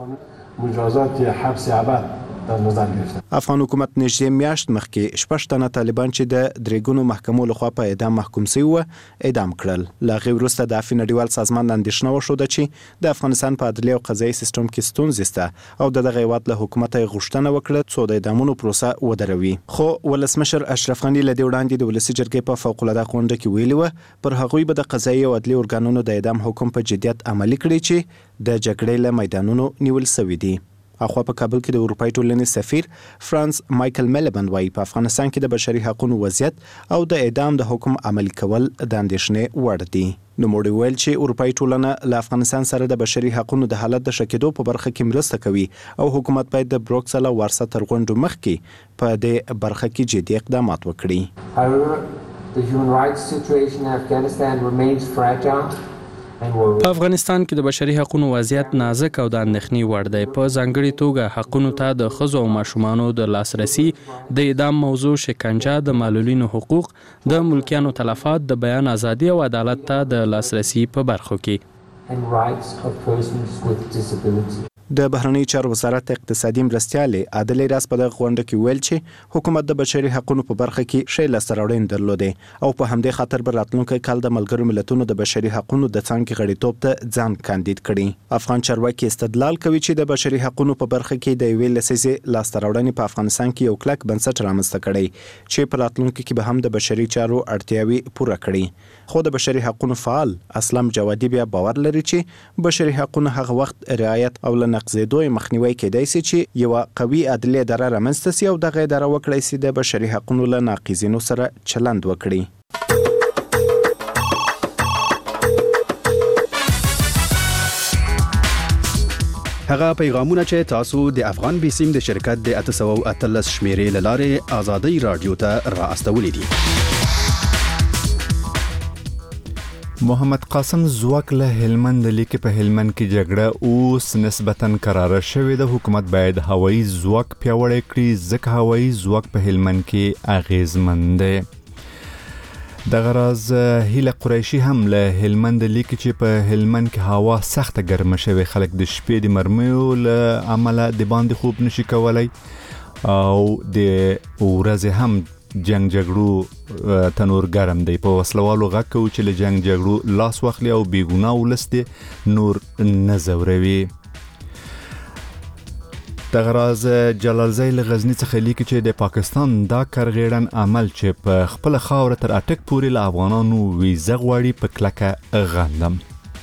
مجازات حبس ابد در نظر گرفته. افغان حکومت نږدې میاشت مخکې 6 تنه طالبان چې د درېګونو محکمو لخوا په اعدام محکوم شوي وو اعدام کړل. له هغې وروسته د عفوي نړیوال سازمان اندېښنه وښوده چې د افغانستان په عدلي او قضایي سیستم کې ستونزې شته او د دغه هېواد له حکومته یې غوښتنه وکړه څو د اعدامونو پروسه ودروي. خو ولسمشر اشرف غني له دې وړاندې د ولسي جرګې په فوق‌العاده غونډه کې ویلي وه پر هغوی به د قضایي او عدلي ارګانونو د اعدام حکم په جدیت عملي کړي چې د جګړې له میدانونو نیول شوي دي. اخوا په کابل کې د اروپאי ټولنې سفیر فرانس مایکل میلبند وايي په افغانستان کې د بشري حقوقو وضعیت او د اعدام د حکم عملي کول د اندېښنې وړ دي. نو موږ ویل چې اروپאי ټولنه له افغانستان سره د بشري حقوقو د حالت د ښه کېدو په برخه کې مرسته کوي او حکومت باید د بروکسل او وارسا تر غونډو مخکې په دې برخه کې جدي اقدامات وکړي. However, the human rights situation in Afghanistan remains fragile. په افغانستان کې د بشري حقوقو وضعیت نازک او د اندېښنې وړ دی. په ځانګړي توګه حقونو ته د ښځو او ماشومانو د لاسرسي، د اعدام موضوع، شکنجه، د معلولینو حقوق، د ملکیانو تلفات، د بیان ازادي او عدالت ته د لاسرسي په برخو کې. د بهرنی چارو وزارت اقتصادي مرستیال عادل راس په دغه غونډه کې ویل چې حکومت د بشري حقوقو په برخه کې ښه لاسته راوړنې درلودې او په همدې خاطر به راتلونکي کال د ملګرو ملتونو د بشري حقوقو د څانګې غړیتوب ته ځان کاندید کړي. افغان چارواکي استدلال کوي چې د بشري حقوقو په برخه کې د یوې لسیزې لاسته راوړنې په افغانستان کې یو کلک بنسټ رامنځته کړی چې په راتلونکي کې به هم د بشري چارو اړتیاوي پوره کړي. خو د بشري حقوقو فعال اسلام جوادي بیا باور لري چې بشري حقوقو هغه وخت رعایت او نقضېدو مخنیوي کېدای شي چې یو قوي عدلي اداره رامنځته شي او دغه اداره وکړي چې د بشري حقوقو له ناقضینو سره چلند وکړي. هغه پیغامونه چې تاسو د افغان بیسیم د شرکت د 813 شمیرې لاره آزادۍ رادیو ته را استولې دي. محمد قاسم زواک له هلمند لیکي په هلمند کې جګړه اوس نسبتاً قراره شوې ده. حکومت باید هوایي ځواک پیاوړی کړي ځکه هوایي ځواک په هلمند کې اغیزمند دی. د غراز هیله قریشي هم له هلمند لیکي چې په هلمند کې هوا سخته ګرمه شوی، خلک د شپې د مرمیو له عمله د باندې خوب نشي کولای او د ورځې هم جنگ جګړو تنور ګرم دی. په وسلوالو غږ کوي چې له جنگ جګړو لاس واخلي او بیګناه ولس دې نور نه زوروي. د غراز جلالزی له غزنی څخه لیکي چې د پاکستان دا کرغیړن عمل چې په خپل خاور تر اټک پورې له افغانانو ویزه غواړي په کلکه غندم.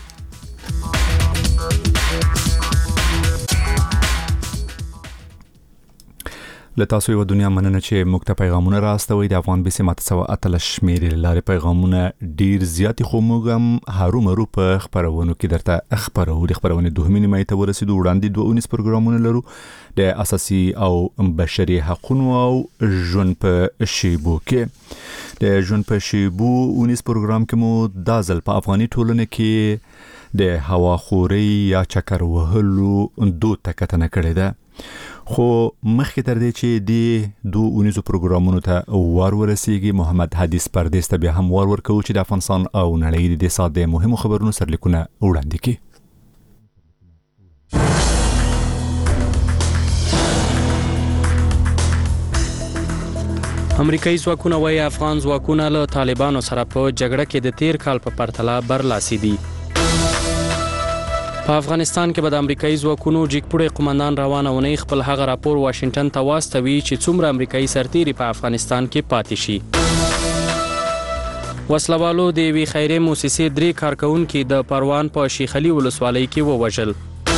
له تاسو یو دنیا مننه چې موږ ته پیغامونه راستوي. د افغان بیسي ماته سوا اتل شمیرې لارې پیغامونه ډیر زیات خو موږ هم هرومرو په خبرونو کې درته خبرو. د خبرونې دوه نیمه ته ورسېدو. وړاندې 2 پروګرامونه لرو د اساسي او بشري حقوقو او ژوند په شیبو کې. د ژوند په شیبو 19 پروګرام کې مو د ځل په افغاني ټولنه کې د هوا خوري یا چکر وهلو دوه تکتنه کړې ده. خو مخکې تر دې چې د 2 پروګرامونو ته ورسیږي، محمد حدیث پردیس ته بیا هم ورکوي چې د افغانستان او نړۍ د ساده مهمو خبرونو سرلیکونه وړاندې کړي. امریکایي ځواکونه وايي افغان ځواکونه له طالبانو سره په جګړه کې د تیر کال په پرتله برلاسي دي. په افغانستان کې به د امریکایي ځواکونو جګپوړی قومندان روانه ونې خپل هغه راپور واشنگټن ته واستوي چې څومره امریکایي سرتیري په افغانستان کې پاتې شي. وسلوالو د یوې خیریه موسسې 3 کارکونکي د پروان په شیخ علي ولسوالۍ کې ووژل.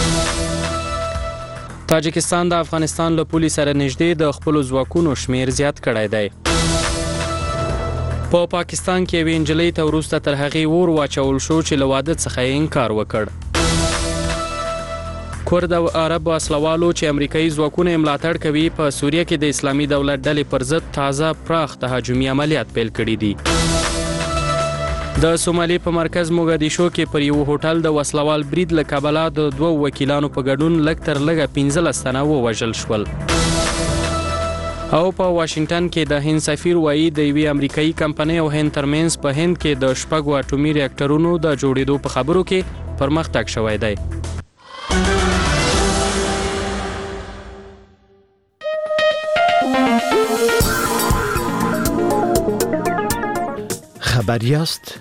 تاجکستان د افغانستان له پولې سره نږدې د خپل ځواکونو شمیر زیات کړی دی. په پاکستان کې یوې نجلۍ ته وروسته تر هغې اور واچول شو چې له واده څخه یې انکار وکړ. کورد او عرب وسلوالو چې امریکایي ځواکونه ملاتړ کوي په سوریه کې د اسلامي دولت ډلې پر ضد تازه پراخ تهاجمي عملیات پیل کړي دي. د سومالي په مرکز موګادیشو کې پر یو هوټل د وسلوال برید له کبله د 2 وکیلانو په ګډون لږ تر لږه 15 تنه ووژل شول. او په واشنگټن کې د هند سفیر وایي د یوې امریکایي کمپنۍ او هند ترمنځ په هند کې د 6 اټومي ریاکټرونو د جوړېدو په خبرو کې پرمختګ شوی دی. خبریاست.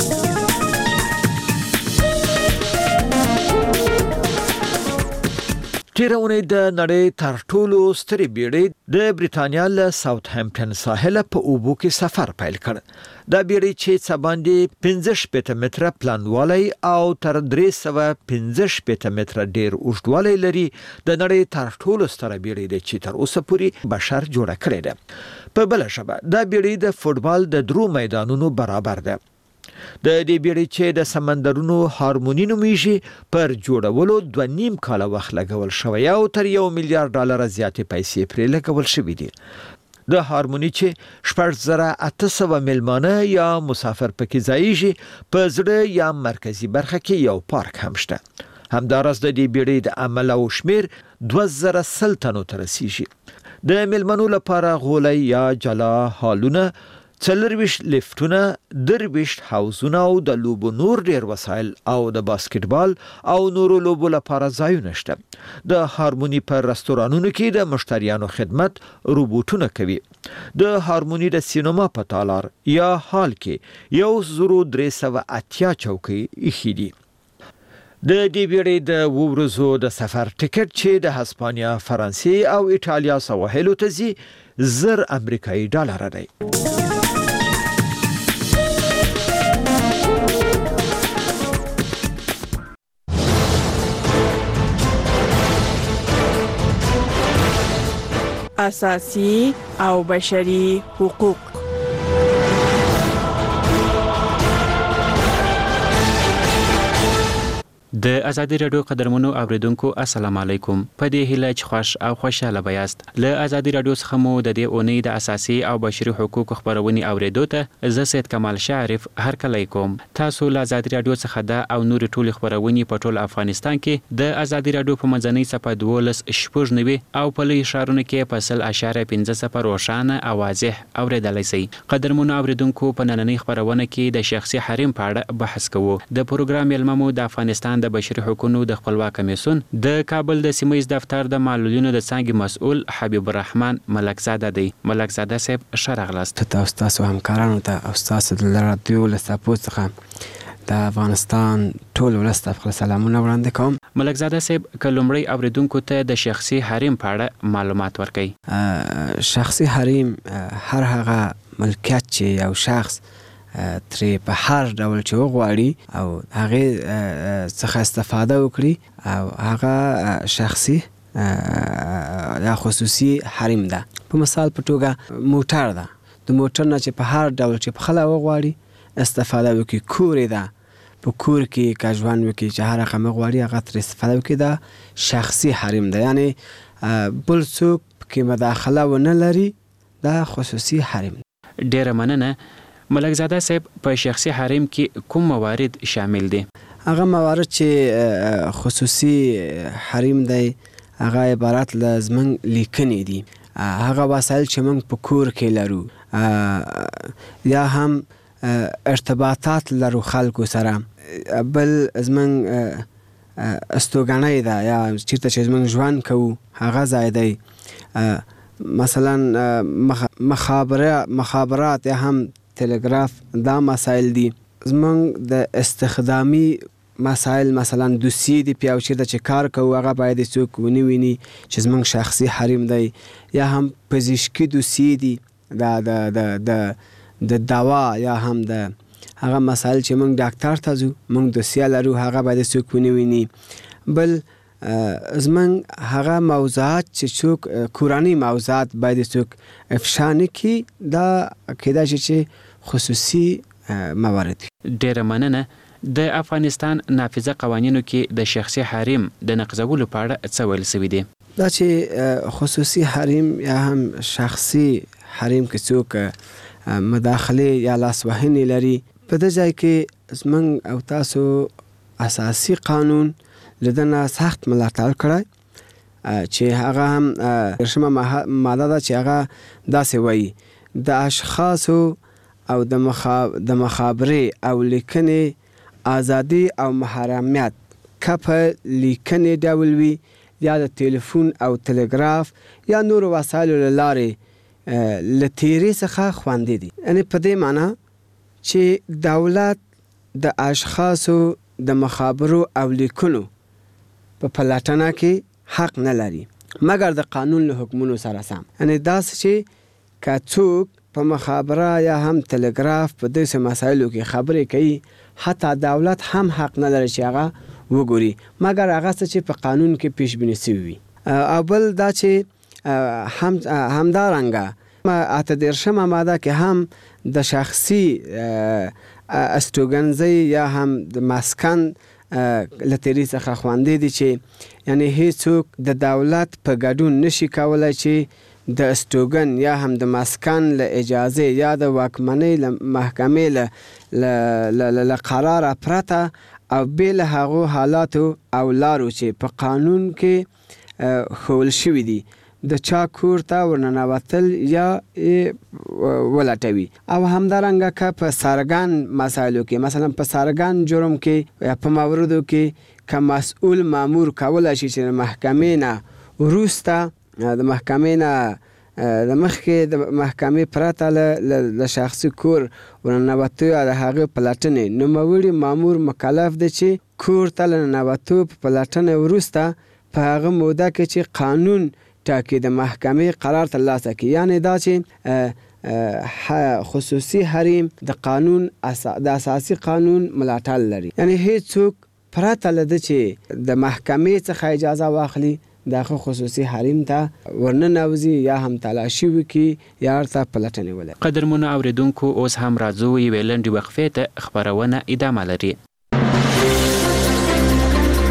تیره اونۍ د نړۍ تر ټولو سترې بیړۍ د بریتانیا له ساوث هامپټن ساحل په اوبو کې سفر پیل کړ. دا بیړۍ چې څه باندې 15 متره پلانوالی او تر 315 متره ډیر اوږدوالی لري، د نړۍ تر ټولو ستره بیړۍ ده چې تر اوسه پورې بشر جوړه کړې ده. په بل ژبه دا بیړۍ د فوټبال د 3 میدانونو برابر ده. د دې بیړۍ چې د سمندرونو هارمونی نومیږي پر جوړولو 2.5 کال وخت لګول شوی او تر $1 میلیارډ زیاتې پیسې پرې لګول شوې دي. د هارمونی چې 4800 میلمانه یا مسافر پکې ځایږي، په زړه یا مرکزی برخه کې یو پارک هم شته. همدارس د دې بیړۍ د عمل او شمیر 2000 تنو ته رسیږي. د میلمنو لپاره غولۍ یا جلا هالونه، 40 لفټونه، 20 حوضونه او د لوبو نور ډیر وسایل او د باسکټبال او نورو لوبو لپاره ځایونه شته. د هارمونی پر رستورانونو کې د مشتریانو خدمت روبوټونه کوي. د هارمونی د سینما په تالار یا هال کې 1380 چوکۍ ایښي دي. د دې بیړۍ د ورځو د سفر ټیکټ چې د هسپانیا، فرانسې او ایټالیا سواحلو ته ځي $1000 امریکایي دی. اساسی او بشري حقوق. د ازادي رادیو قدرمنو اوریدونکو السلام علیکم. په دې هیله چې خوش او خوشاله بیاست. له ازادي رادیو څخه مو د دې اونۍ د اساسي او بشري حقوقو خبرونې اوریدو ته زه سید کمال شعرف هرکلی کوم. تاسو له ازادي رادیو څخه د او نور ټول خبرونې په ټول افغانستان کې د ازادي رادیو په منځنۍ صفحه 12 او په لوی ښارونو کې په 0.15 روښانه او واضح اوریدلای شئ. قدرمنو اوریدونکو په نننۍ خبرونه کې د شخصي حریم په اړه بحث کوو. د پروګرام ملممو د افغانستان د بشري حقوقو د خپلواک کمیسیون د کابل د سیمه دفتر د معلولینو د څنګه مسؤل حبیب الرحمن ملکزاده دی. ملکزاده صاحب شرغلاست. تاسو همکارانو ته او تاسو د رادیو له سپورت څخه د افغانستان ټول ولست خپل سلامونه وړاندې کوم. ملکزاده صاحب کلمړی اوریدونکو ته د شخصي حریم په اړه معلومات ورکړي. شخصي حریم هر هغه ملکیت چې یو شخص ترې په هر ډول چې وغواړي او هغه څخه استفاده وکړي او هغه شخصي یا خصوصي حریم ده. په مثال په توګه موټر ده. د موټر نه چې په هر ډول چې په خلا وغواړي استفاده وکړي. کور ده، په کور کې که ژوند وکړي چې هر هغه مغواړي هغه ترې استفاده وکړي، دا شخصي حریم ده. یعنی بل څوک کې مداخله ونه لري، دا خصوصي حریم ده. ډیره مننه. ملکزاده صاحب په شخصي حریم کې کوم موارد شامل دي؟ هغه موارد چې خصوصي حریم دی هغه عبارت له زموږ لیکنې دي، هغه وسایل چې موږ په کور کې لرو یا هم ارتباطات لرو خلکو سره. بل زموږ استوګنۍ ده یا چیرته چې زموږ ژوند کوو هغه ځای دی. مثلا مخابرات یا هم تلگراف دا مسائل دي. زمونږ د استخدامي مسائل مثلا دوسیې دي، پیاو چیرته چې کار کوو هغه باید څوک ونه ویني چې زمونږ شخصي حریم دی. یا هم پزیشکي دوسیې دي، د دوا یا هم د هغه مسائل چې موږ ډاکټر ته ځو موږ دوسیه لرو هغه باید څوک ونه ویني. بل زمونږ هغه موضوعات چې څوک کورني موضوعات باید څوک افشا نه کړي، دا کیدای شي چې خصوصي موارد. ډیره مننه. د افغانستان نافذه قوانینو کې د شخصي حریم د نقضولو په اړه څه ویل شوي دي؟ دا چې خصوصي حریم یا هم شخصي حریم کې څوک مداخله یا لاسوهنې لري، په دې ځای کې زمونږ او تاسو اساسي قانون لدنه سخت ملاتړ کړی چې هغه هم شمه ماده ده چې هغه داسې وایي د اشخاصو او د مخابرې او لیکنې ازادي او محرمیت که په لیکنې ډول وي یا د تلیفون او تلګراف یا نور وسایلو له لارې له تیري څخه خوندي دي. یعنې په دې معنی چې دولت د اشخاصو د مخابرو او لیکنو په پلټنه کې حق نه لري مګر د قانون له حکمونو سره سم. یعنې داسې چې که څوک په مخابره یا هم تلګراف په داسې مسایلو کې خبرې کوي حتی دولت هم حق نه لري چې هغه وګوري مګر هغه څه چې په قانون کې پیش بیني شوي وي. او بل دا چې همدارنګه 18 ماده کې هم د شخصي استوګنځي یا هم د مسکن له تیري څخه خوندي دي چې یعنی هیڅوک د دولت په ګډون نشي کولای چې د استوګن یا هم د مسکن له اجازه یا د واکمنۍ له محکمې له قراره پرته او بل هغو حالاتو او لارو چې په قانون کې ښوول شوي دي د چا کور ته ورننوتل یا ولټوي. او همدارنګه که په سرګن مسایلو کې مثلا په سرګن جرم کې یا په موردو کې که مسئول مامور کولی شي چې محکمې نه وروسته د محکمې نه د مخکې د محکمې پرته له شخصي کور ورننوتو یا د هغې پلټنې نوموړي مامور مکلف دی چې کور ته له ننوتو په پلټنې وروسته په هغه موده کې چې قانون ټاکي د محکمې قرار ترلاسه کړي. یعنې دا چې خصوصي حریم د قانون د اساسي قانون ملاتړ لري. یعنې هیڅوک پرته له ده چې د محکمې څخه اجازه واخلي دغه خصوصي حریم ته ورننوځي یا هم تلاشي وکړي یا ورته پلټنې ولري. قدرمنو اوریدونکو اوس هم راځو یوې لنډې وقفې ته. خپرونه ادامه لري.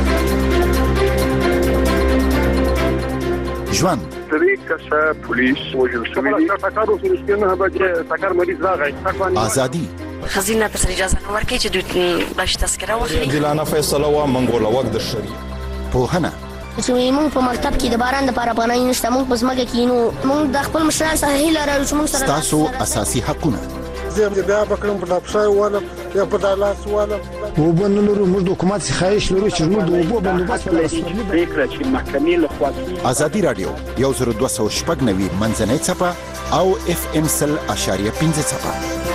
ژوند 3 کسه پولیس وژل شوي دي ټاکر اوس نه به ټاکر مریض راغی ازادي خزینه پر اجازه نه ورکړي چې دوی باش تذکره واخلي عادلانه فیصله و منګوله وخت د شری پوهنه چې موږ په مکتب کې د باران د لپاره پناه نشته موږ په ځمکه کې نو موږ د خپل مشران سره هیله لرو چې موږ سره تاسو اساسي حقونه زه بیا بکرم په ډاپشای والا یا په دالاس والا وبنلو موږ د حکومت خواهش لرو چې موږ د اوبو بندوبست فکر چې محکمې له خوا ازادي رادیو 1290 منځنۍ چپه او FM 100.5 چپه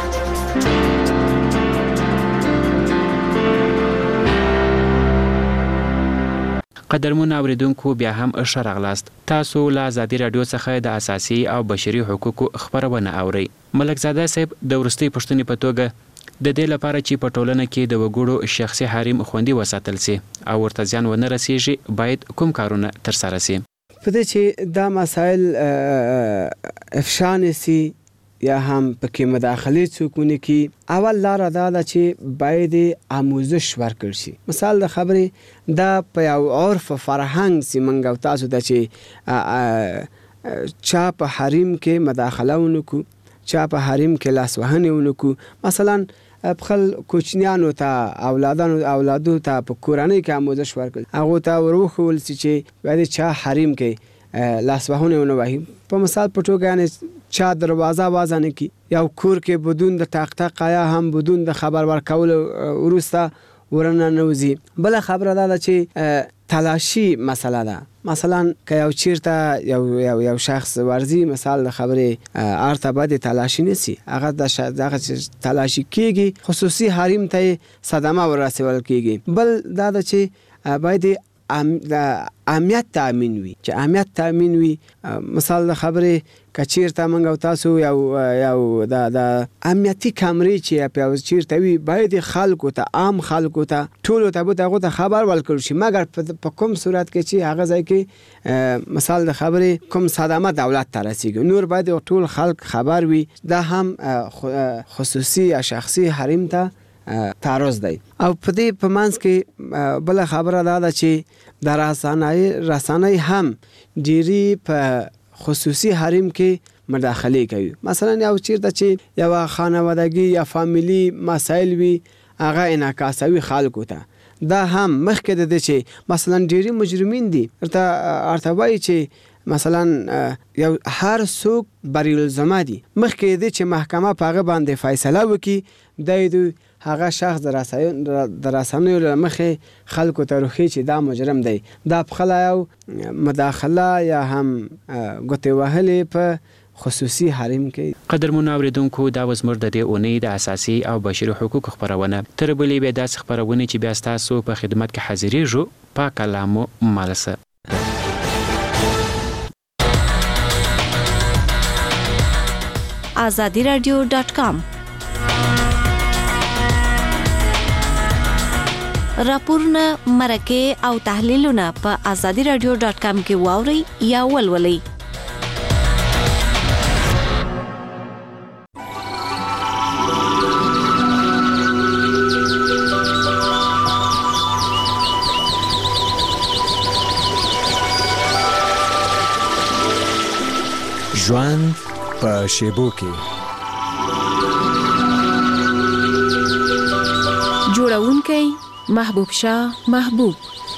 قدرمن اوریدونکو بیا هم ښه راغلاست. تاسو له ازادي رادیو څخه د اساسي او بشري حقوقو خبرونه اورئ. ملک زاده صاحب د ورستۍ پښتنې په توګه د دې لپاره چې په ټولنه کې د وګړو شخصي حریم خوندي وساتل سي او ورته ځان ونه رسیږي باید کوم کارونه ترسره سي؟ په دې چې دا مسائل افشا نشي یا هم پکې مداخله څوکونه کې اول لار دا ده چې باید آموزش ورکړ شي. مثال د خبرې دا په یو عرف فرهنګ سیمنګ او تاسو د چې چا په حریم کې مداخله ونکو چا په حریم کې لاس وهنه ونکو مثلا خپل کوچنیانو ته اولادو ته په کورنۍ کې آموزش ورکړ هغه ته وروخول چې باید چا حریم کې لاس وهنه ونه وهي په مثال په توګه چا دروازه وازانه کی یا کور کې بدون د تاقتق یا هم بدون د خبر ورکول ورسته ورنه نوزي. بل خبره ده چې تلاشی مسله ده. مثلا که یو چیرته یو شخص ورزي مثال د خبره ارتباط تلاشی نسی هغه د تلاشی کیږي خصوصي حریم ته صدمه ورسول کیږي. بل دا چې باید امنیت تامین وي چې امنیت تامین وي مثال د خبره کچیرته منګ او تاسو یو د امنیتي کامرې چې په چیرته وي باید خلکو ته عام خلکو ته ټول ته به خبر ورکړي شي مګر په کوم صورت کې چې هغه ځای کې مثال د خبره کوم صدمه دولت ته رسیږي نور باید ټول خلک خبر وي دا هم خصوصي یا شخصي حریم ته تعرض دی. او په دې په منځ کې بل خبره ده چې د رسانۍ هم ډيري په خصوصي حریم کې مداخله کوي. مثلا یو چیرته چې یو خانوادګي یا فامیلی مسائل وي هغه انعکاسوي خلکو ته دا هم مخکې د چې مثلا ډيري مجرمین دي ارتباطي چې مثلا یو هر څوک بری الزام دي مخکې د چې محکمه پاغه باندې فیصله وکي د هغه شخص د رسنیو لمخې خلکو ته روخي چې دا مجرم دی دا بخلا یو مداخله یا هم ګوتې وهلې په خصوصي حریم کې. قدرمن اوریدونکو دا وزمر د دې اونۍ د اساسي او بشري حقوقو خبرونه تر بلې به داس خبرونه چې بیا تاسو په خدمت کې حاضرېږو پاک کلامو مالسه azadiradio.com راپورونه مرکه او تحلیلونه په azadiradio.com کې واوري یا ولولئ. ژوند په شیبو کې جوړونکی محبوب شاه محبوب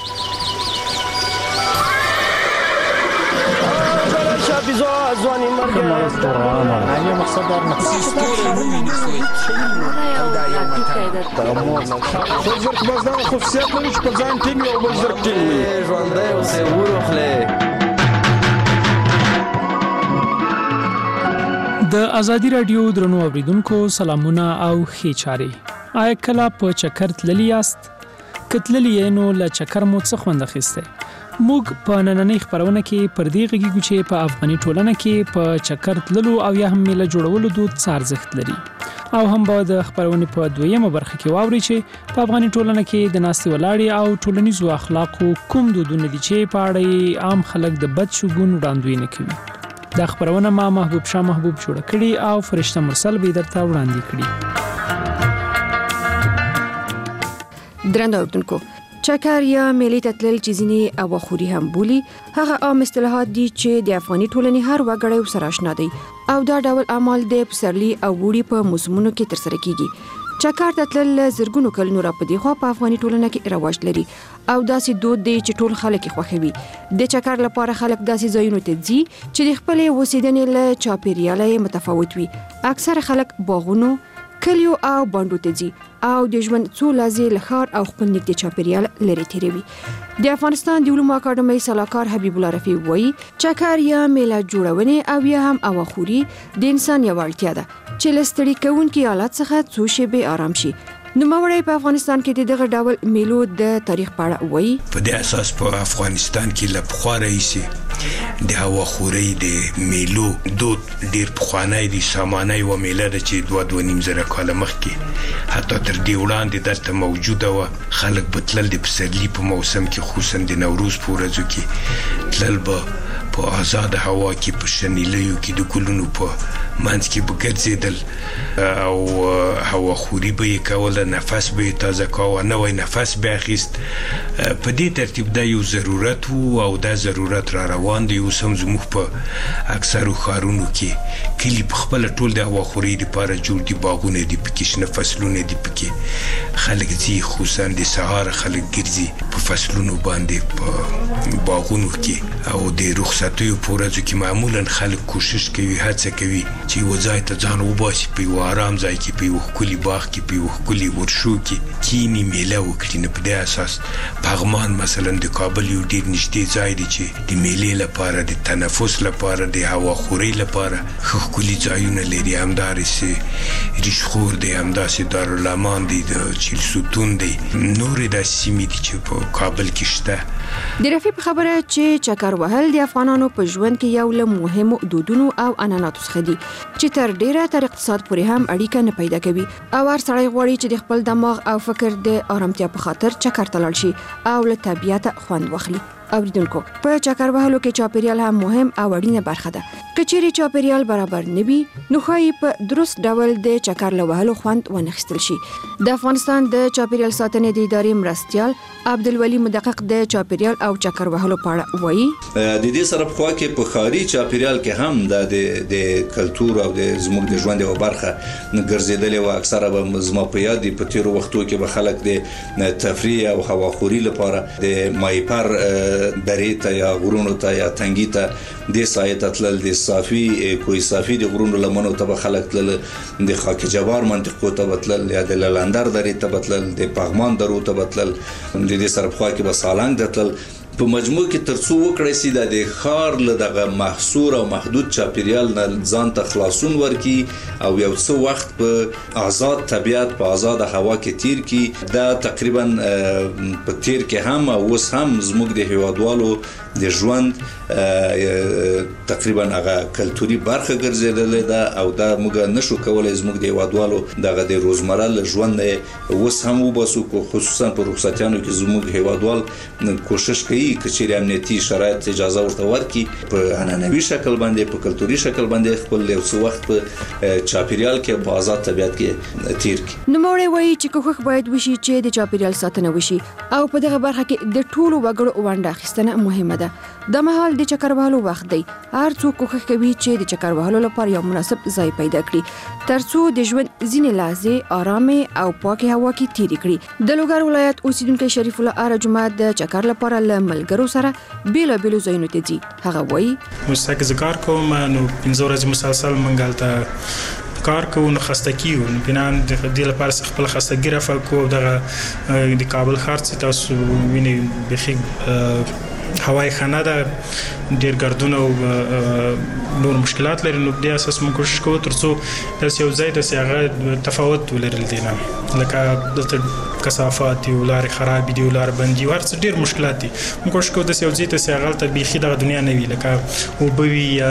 ځواني مرګ علی مقصد در زرق بازدان خصوصیت لري چې په ځان ټینګ او بل زرق ټینګ وي ژوندی اوسې وروخلې. د ازادي رادیو درنو اوریدونکو سلامونه او ښې چارې. آیا کله په چکر تللی یاست؟ کتللی نو له چکر مو څه خوند اخیسته؟ موږ په نننۍ خبرونه کې پر دې غږیږو چې په افغاني ټولنه کې په چکر تللو او یا هم میله جوړولو دود څه ارزښت لري او هم به د خبرونې په دویمه برخه کې واوري چې په افغاني ټولنه کې د ناستې ولاړې او ټولنیزو اخلاقو کوم دودونه دي چې په اړه عام خلک د بد شګون وړاندوینه کوي. دا خبرونه ما محبوب شاه محبوب جوړ کړي او فرشته مرسل به درته وړاندې کړي. درنو اوریدونکو چکر یا ملي تتلل چې ځینې اواخوري هم بولي هغه عام اصطلاحات دي چې د افغاني ټولنې هر وګړی سره آشنا دي او دا ډول اعمال د پسرلي او وړي په موسمونو کې ترسره کیږي. چکر تتلل زرګونو کلونو را پدې خو په افغاني ټولنه کې رواج لري او داسې دود دی چې ټول خلک خوښوي. د چکر لپاره خلک داسې ځایونو ته ځي چې د خپل اوسیدنې له چاپیریال متفاوت وي. اکثره خلک باغونو کلیو او باندو ته ځي او د ژوند څو لحظې له ښار او خپل نږدې چاپیریال لرې تیروي. د افغانستان د علومو اکاډمۍ سلاکار حبیب الله رفیع وایي چکر یا میله جوړونې او یا هم اواخوري د انسان یو اړتیا ده چې له ستړي کوونکي حالت څخه څو شېبې آرام شي. نوموړی په افغانستان کې دغه ډول میلو د تاریخ په اړه وایي. په دې اساس په افغانستان کې له پخوا راهیسې د هواخورۍ د میلو دود ډېر پخوانی دی. سامانۍ و میله ده چې 2.5 زره کاله مخکې حتی تر دې وړاندې دلته موجوده وه. خلک به تلل د پسرلي په موسم کې خصوصا د نوروز په ورځو کې تلل به په آزاده هوا کې په شنیلیو کې د ګلونو په منځ کې به ګرځېدل او هواخوري به یې کوله، نفس به یې تازه کاوه، نوی نفس به اخیست. په دې ترتیب دا یو ضرورت و او دا ضرورت را روان دی. اوس هم زموږ په اکثرو ښارونو کې کلي په خپله ټول د هواخورۍ دپاره جوړ دي. باغونه دي پکې، شنه فصلونه دي پکې. خلک ځي خصوصا د سهار خلک ګرځي په فصلونو باندې په باغونو کې او د رخصتیو په ورځو کې معمولا خلک کوشش کوي، هڅه کوي چې یو ځای ته ځان وباسي، په یو آرام ځای کې، په یو ښکلي باغ کې، په یو ښکلي ورشو کې کینی میله وکړي. نو په دې اساس پغمان مثلا د کابل یو ډېر نږدې ځای دی چې د میلې لپاره، د تنفس لپاره، د هواخورۍ لپاره ښه ښکلي ځایونه لري. همدارسې ریشخور دی، همداسې دارالامان دی، د چیلسوتون دی، نورې داسې سیمې دي چې په کابل کې شته. د رفیع په خبره چې چکر وهل د افغانانو په ژوند کې یو له مهمو دودونو او عنعناتو څخه دي چې تر ډیره تر اقتصاد پورې هم اړیکه نه پیدا کوي او هر سړی غواړي چې د خپل دماغ او فکر د آرامتیا په خاطر چکر ته لاړ شي او له طبیعت خوند واخلي. اوریدونکو، په چکر وهلو کې چاپیریال هم مهم او اړینه برخه ده. که چیرې چاپیریال برابر نه وي نو ښایي په درست ډول د چکر له وهلو خوند ونخیستل شي. د افغانستان د چاپیریال ساتنې د ادارې مرستیال عبدالولي مدقق د چاپیریال او چکر وهلو په اړه وایي. د دې سره په خوا کې په ښاري چاپیریال کې هم د کلتور او د زموږ د ژوند یوه برخه ګرځېدلې وه. اکثره به زما په یاد دي په تېرو وختو کې به خلک د تفریح او هواخوري لپاره د مایپر درې ته یا غرونو ته یا تنګي ته د سایې ته تلل، د صافي کوی صافي د غرونو لمنو ته به خلک تلل، د خاک جبار منطقو ته به تلل، یا د للندر درې ته به تلل، د پغمان درو ته به تلل، د دې سره په خوا کې به سالنګ ته تلل. په مجموع کې ترڅو وکړی سي د ښار له دغه محصور او محدود چاپیریال نه ځان ته خلاصون ورکي او یو څه وخت په آزاد طبیعت په آزاد هوا کې تیر کی. دا تقریبا په تیر کې هم او اوس هم زموږ د هیوادوالو د ژوند تقریبا هغه کلتوري برخه ګرځېدلې ده او دا موږ نشو کولای زموږ د هیوادوالو دغه د روزمره له ژوند اوس هم وباسو. خصوصا په رخصتیانو کې زموږ هیوادوال کوشش کوي که چیرې امنیتي شرایط اجازه ورته ورکړي په عنعنوي شکل باندې، په کلتوري شکل باندې خپل یو څه وخت په چاپیریال کې په آزاد طبیعت کې تیر کړي. نوموړی وایي چې کوښښ باید وشي چې د چاپیریال ساتنه وشي او په دغه برخه کې د ټولو وګړو ونډه اخیستنه مهمه ده. د مهال د چکر وهلو وخت دی. هر څوک کوښښ کوي چې د چکر وهلو لپاره یو مناسب ځای پیدا کړي ترڅو د ژوند ځینې لحظې آرامه او پاکه هوا کې تیرې کړي. د لوګر ولایت اوسیدونکی شریف الله اره جمعه د چکر لپاره له ملګرو سره بیلابیلو ځایونو ته ځي. هغه وایي مستقل کار کوم، نو 15 ورځې مسلسل منګل کار کوو، نو خسته کیو. نو بنان د دې لپاره خپل خستګي رفع کوو. دغه د کابل ښار چې تاسو وینئ بخي هوای خانه ده، ډیر ګردونه او نور مشکلات لري. نو په دې اساس موږ کوشش کوو ترڅو داسې یو ځای داسې هغه تفاوت ولري دینه، لکه دلته کثافات دي، لارې خراب دي، لارې بندي، ورڅ ډیر مشکلات دي. موږ کوشش کوو داسې یو ځای ته چې هغه ته بیخي دغه دنیا نه وي، لکه اوبه وي یا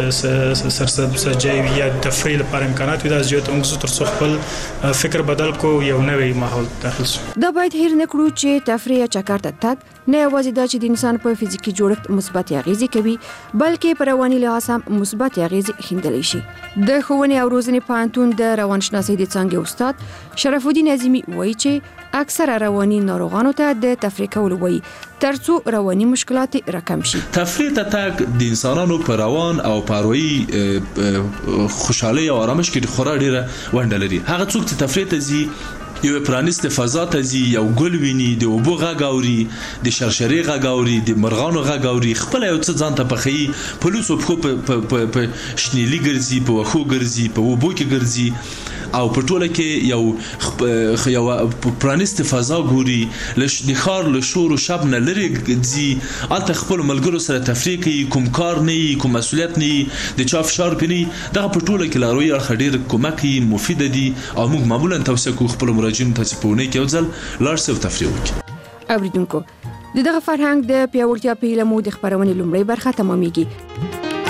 سرسبزه وي یا تفریح لپاره امکانات وي. دا ځای ته موږ ترڅو خپل فکر بدل کوو، یو نوی ماحول داخل شو. دا باید هیر نه کړو چې تفریح چکر ته تګ نه یوازې دا چې د انسان په فزیکی جوړښت مثبت اغیزې کوي بلکې په رواني لحاظ هم مثبت اغیزې ښندلی شي. د ښوونې او روزنې پوهنتون د روانشناسۍ د څانګې استاد شرف الدین عظیمی وایي چې اکثره رواني ناروغانو ته د تفریح کول وایي ترڅو رواني مشکلات راکم شي. تفریح ته تک د انسانانو په روان او پاروي خوشحالي او آرامش کې خورا ډیره ونډه لري. هغه څوک چې تفریح ته ځي یو پرانیسته فضا ته ځي، یو ګل ویني، د اوبو غږ اوري، د شرشرې غږ اوري، د مرغانو غږ اوري، خپل یو څه ځان ته پخې په لوسو په شنیلي ګرځي، په وښو ګرځي، په اوبو کې ګرځي او په ټوله کې یو پرانیسته فضا ګوري، د ښار له شور او شب نه لري ځي، الته خپل ملګرو سره تفریح کوي، کوم کار نه وي، کوم مسؤلیت نه وي، د چا فشار پې نه وي. دغه په ټوله کې لاروي اړخ ډېر کومک کوي، مفیده دي او موږ معمولا توصیه کوو خپل مراجعینو ته چې په اونۍ کې یو ځل لاړ شي او تفریح وکړي. اوریدونکو د دغه فرهنګ د پیاوړتیا په هیله مو د خپرونې لومړۍ برخه تمامېږي.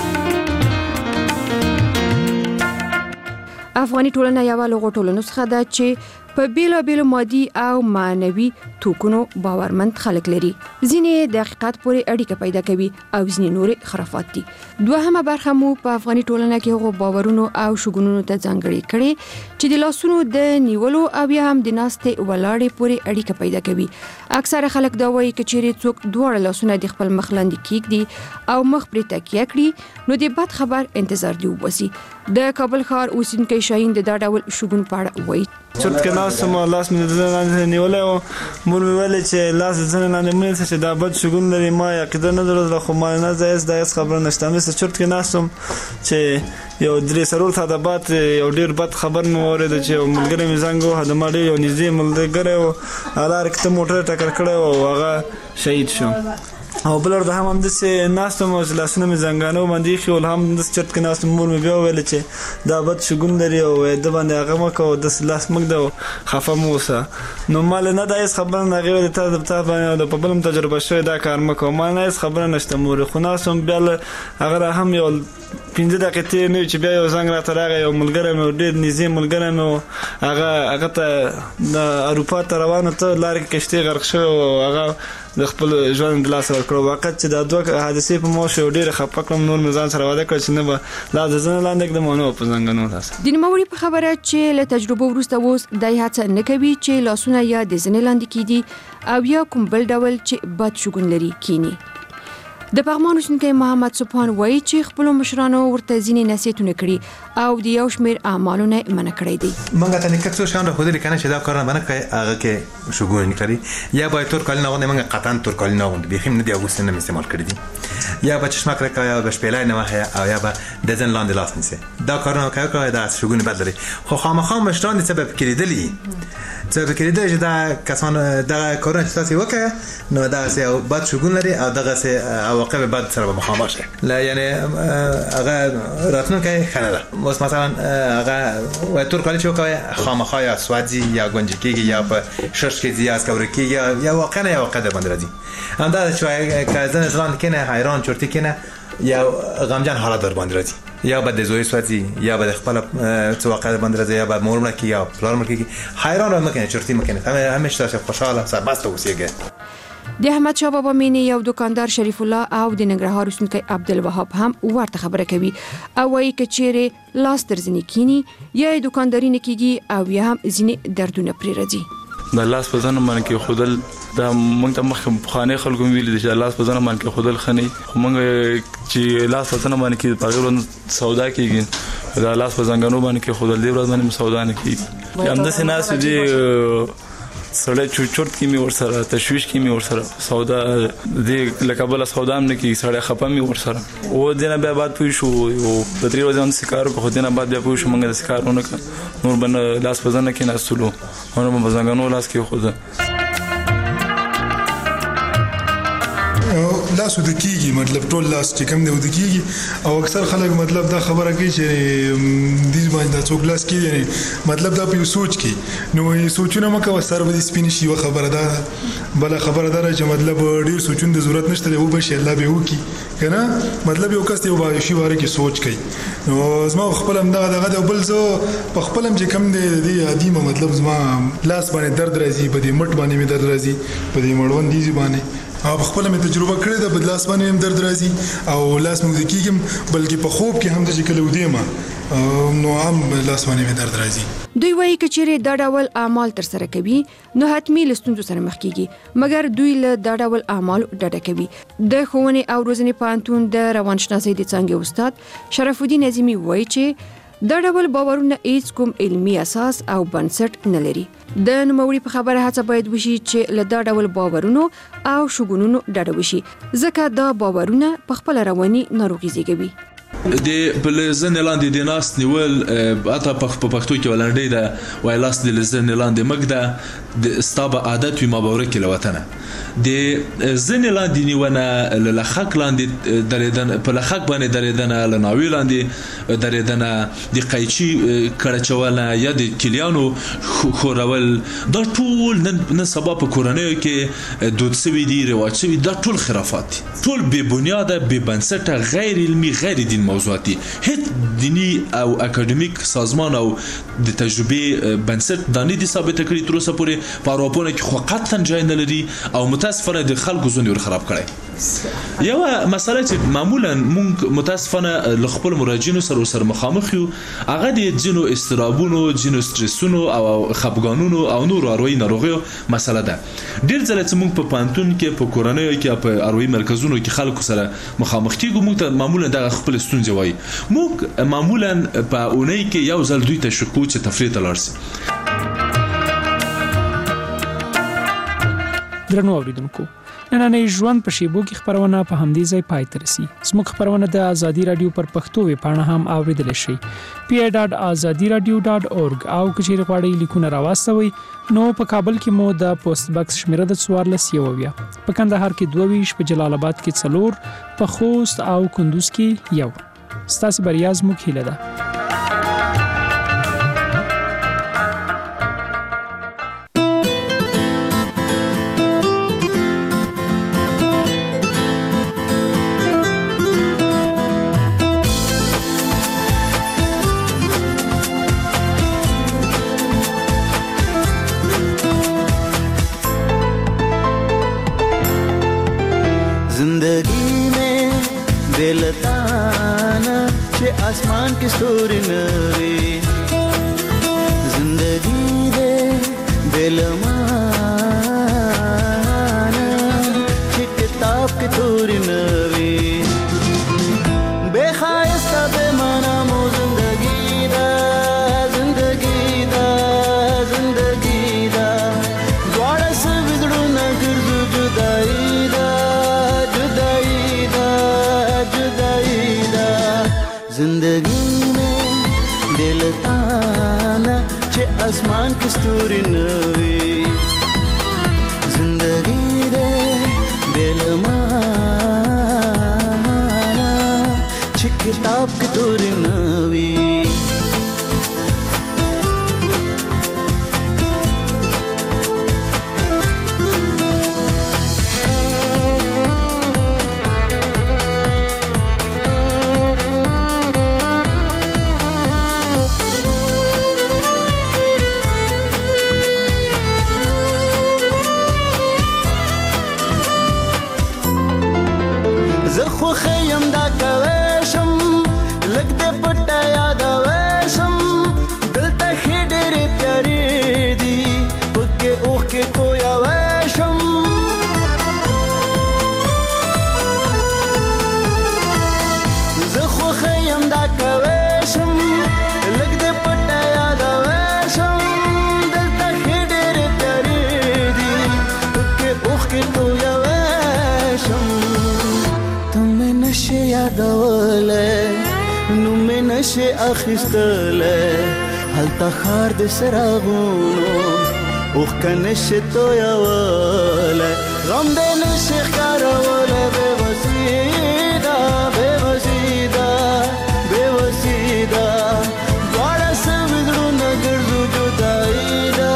افغاني ټولنه یو له ټولنو څخه ده چې په بیلابیلو مادي او معنوي توکونو باورمند خلک لري. ځینې د حقیقت پورې اړیکه پیدا کوي او ځینې نورې خرافات دي. دوهمه برخه مو په افغاني ټولنه کې هغو باورونو او شګونونو ته ځانګړې کړې چې د لاسونو د نیولو او یا هم د ناستې ولاړې پورې اړیکه پیدا کوي. اکثره خلک دا وایي چې چیرې څوک دواړه لاسونه د خپل مخ لاندې کېږدي او مخ پرې تکیه کړي نو د بد خبر انتظار دی وباسي. د کابل ښار اوسیدونکی شاهین د دا ډول شګون په اړه وایي. چرته کې ناسم لاس مې د لاندې نیولای او مور مې ویل چې لاس د ځنه لاندې مې چې دا بد شګون لري. ما عقیده نه درلوده خو ما نه زایز دا خبره نشته. مې چرته کې ناسم چې یو درې سرول ته د بات یو ډیر بد خبر مې اورید چې یو ملګری مې زنګ وه د ماډي یو نږدې ملګری و الار کته موټر ټکر کړی او هغه شهید شو. او بلر د هم دسه ناستم او لاسونه مې زنګانو باندې خو هم د چرت کې ناستم. مور مې بیا ویل چې دا بد شګون لري او د باندې هغه مکو د لاس مګ د خفه موسه نو مال نه د هیڅ خبره نه غوړ ته د پتا باندې د پبلم تجربه شوی دا کار مکو. ما نه هیڅ خبره نشته. مور خو ناسم بیا هغه هم یو 15 دقیقې نه چې بیا یو زنګ را ترغه یو ملګری مې ډېر نږدې ملګری مې هغه ته د اروپا ته روانه ته لار کې کشتي غرق شو او هغه د خپل ژوند د لاس ورکړو. وخت چې د دوه حادثې په مو شو ډېر خپه کړم. نور مې ځان سره وعده کړ چې نه به لا د ځنه لاندې د مونږ په زنګانو لاس. د نوموړي په خبره چې له تجربه وروسته اوس د هڅه نه کوي چې لاسونه یا د ځنه لاندې کیدي او یا کوم بل ډول چې بد شګون لري کینی. د پغمان اوسنکی محمد سبحان وایي چې خپل مشرانو ورته ځینې نصیحتونه کړي او د یو شمېر اعمالونه منع کړی دي. منګه ته نکړ څه شان راخودل کنه چې دا کار نه باندې کوي هغه کې شګون نکړي یا به تور کال نه غوډه منګه قطعا تور کال نه غوډه بخیم نه دی اوس نه استعمال کړی دي یا به چشمه کړی یا به شپېلای نه وه او یا به د ځن لاندې لاس نیسي. دا کارونه کوي دا شګون بد لري. خو خامخا مشران دې سبب کړیدلی څه فکر دی چې دا کسان دا کارونه چې تاسو وکړه نو دا سه بد شګون لري او دغه سه عواقب بد سره مخامخ شي. لا یعنی هغه راتلونکی خنه ده. مثلا هغه و تور کالی چې کوي خامخا یا سوادي یا گنجکیږي یا په شش کې زیاس کورکیږي یا واقعا یا واقع ده باندې راځي. هم دا چې کازن ځان کنه حیران چورتی کنه یا غمجن حالت در باندې راځي یا به د زوی سوادي یا به خپل څه واقع باندې راځي یا به مورمه کې یا پلار مکه حیران مکنه چورتی مکنه همیشه خوشاله سرمست اوسېږي. د احمد شاه بابا مینې یو دکاندار شریف الله او د ننګرهار اوسنکی عبدالوهاب هم ورته خبره کوي او وايي چې چیرې لاس تر ځنې کینی یا دکانداري نه کیږي او یا هم ځینې دردونه پرې راځي. د لاس په ځان باندې کې خودل دا موږ ته مخ خانه خلکو ویل دي چې لاس په ځان باندې کې خودل خني خو موږ چې لاس په ځان باندې کې پغیر سودا کیږي دا لاس په ځنګانو باندې کې خودل دی ورځ باندې سودا نه کیږي. هم د سیناس دي سړی چورت کې می ورسره تشویش کې می ورسره سودا د لکبل سودا هم نه کې سړی خپه می ورسره او دینه بیا بعد پوي شو او په درې ورځې هم سکار کو دینه بعد بیا پوي شو موږ د سکارونه نور بن لاس په ځنه کې ناسلو نو په ځنګانو لاس کې خو لاس ودکیږي مطلب ټول لاس چې کم دی ودکیږي او اکثر خلک مطلب دا خبره کوي چې دې باندې څوک لاس کې یعنی مطلب دا په سوچ کې نو سوچونه مکه وسره به سپین شي و خبره ده بل خبره ده چې مطلب ډیر سوچونه د ضرورت نشته دی او به شي الله به وکي کنه مطلب یو کس یو به شي واره کې سوچ کوي نو زما خپل هم دغه بل زه په خپل هم چې کم دی عادي مطلب زما لاس باندې درد راځي په دې مټ باندې می درد راځي په دې مړوند دي باندې او خپل مې تجربه کړې ده په لاس باندې هم درد راځي او لاس مې کېږم بلکې په خوب کې هم د کله ودیما نو هم لاس باندې مې درد راځي. دوی وایي کچېرې دا ډول اعمال تر سره کوي نو حتمی لستونزو سره مخ کیږي مګر دوی له دا ډول اعمال ډډه کوي. د ښوونې او روزنې پوهنتون د روانشناسۍ د څانګې استاد شرف الدین عظیمی وایي چې دا ډول باورونه هیڅ کوم علمي اساس او بنسټ نه لري. د نوموړي په خبره هڅه باید وشي چې له دا ډول باورونو او شګونونو ډډه وشي ځکه دا باورونه په خپل رواني ناروغي زیږوي. د بل زن لاندې د ناس نیول اته په پښتو کې ولنډې ده وای لاس د زن لاندې مګده د استاب عادت وي مبارک له وطن د زن لاندې نیونه له خک لاندې درېدن په لخک باندې درېدن له ناوی لاندې درېدن د قیچي کړچول یا د کلیانو خورول دا ټول نن سبا په کورنۍ کې دود سوي دي رواج سوي دا ټول خرافات ټول بې بنیاده بې بنسټه غیر علمي غیر دین موضوعاتي هیڅ دینی او اکاډمیک سازمان او د تجربه بنسټ دانی دي ثابت کړی تر اوسه پورې په اروپا کې خو قطعا جای نه لري او متاسفانه د خلکو ژوند ور خراب کړي. یو مسله چې معمولا مونږ متاسفانه ل خپل مراجعینو سره مخامخ یو هغه د جنو استرابونو جنو سترسونو او خپګانونو او نور اروي ناروغیو مسله ده. ډیر ځله چې مونږ په پانتون کې په کورنۍ کې په اروي مرکزونو کې خلکو سره مخامخ کیږو مونږ معمولا د خپل ستونزې وایي مونږ معمولا په اونۍ کې یو ځل دوی ته شکو چې تفریح ته لاړ شي. درنو اوریدونکو نننې ژوند په شیبو کې خبرونه په همدې ځای پای ته رسي. زموږ خبرونه د ازادي رادیو پر پښتو ویبپاڼه هم اوریدل شي pa.azadiradio.org او کچېر غواړئ لیکونه راوستوي نو په کابل کې مو د پوسټ باکس شمیره د 14 په کندهار کې 22 په جلال آباد کې 4 په خوست او کندوز کې 1 ستاسو بریا زموږ هیله ده. आसमान की स्टोरी नवी जिंदगी दे बेलमाना की किताब की तोरी नवी बेखायस्ता बेमाना मो जिंदगी दा द्वारा से बिगड़ो न गिरजू जुदाई दा जिंदगी में दिल ताना चे आसमान की स्टोरी नवी जिंदगी दे दिल माना चे किताब की तोरी नवी زخو خیم دا کوشم لګ دې پټه یاد وشم دلته خېډېرې پیارې دي پکې اوخ کې کویا وشم زخو خیم دا کوشم لګ دې پټه یاد وشم دلته خېډېرې پیارې دي پکې اوخ کې کویا وشم نشه یادوله نو مې نشه اخیستله هلته خار د سراغونو اوخ کنشه تویوله غم دې نشه ښکاروله بې وسیده دواړه سم زړونه ګرځو جدایي ده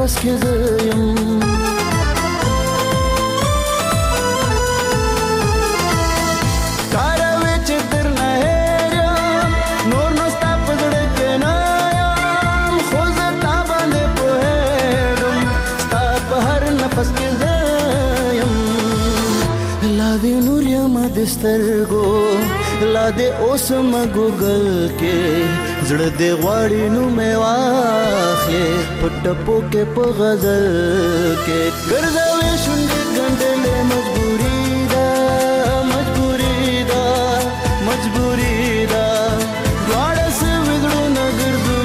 نفس کې زیم کاروي چې در نه هېرم نور نو ستا په زړه کې نه یم خو زه تا باندې پوهېږم ستا په هر نفس کې زیم لا دې نور یم د سترګو لا دې اوس مګوګل کې زړه دې غواړي نو مې واخلې په ټپو کې په غزل کې ګرځوي شونډې ګنډلې مجبوري ده دواړه سوي زړونه ګرځو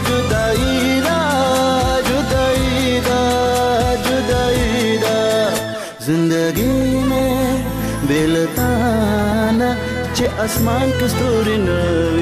جدایي ده زندګي مې بې له تا نه چې اسمان کې ستوري نه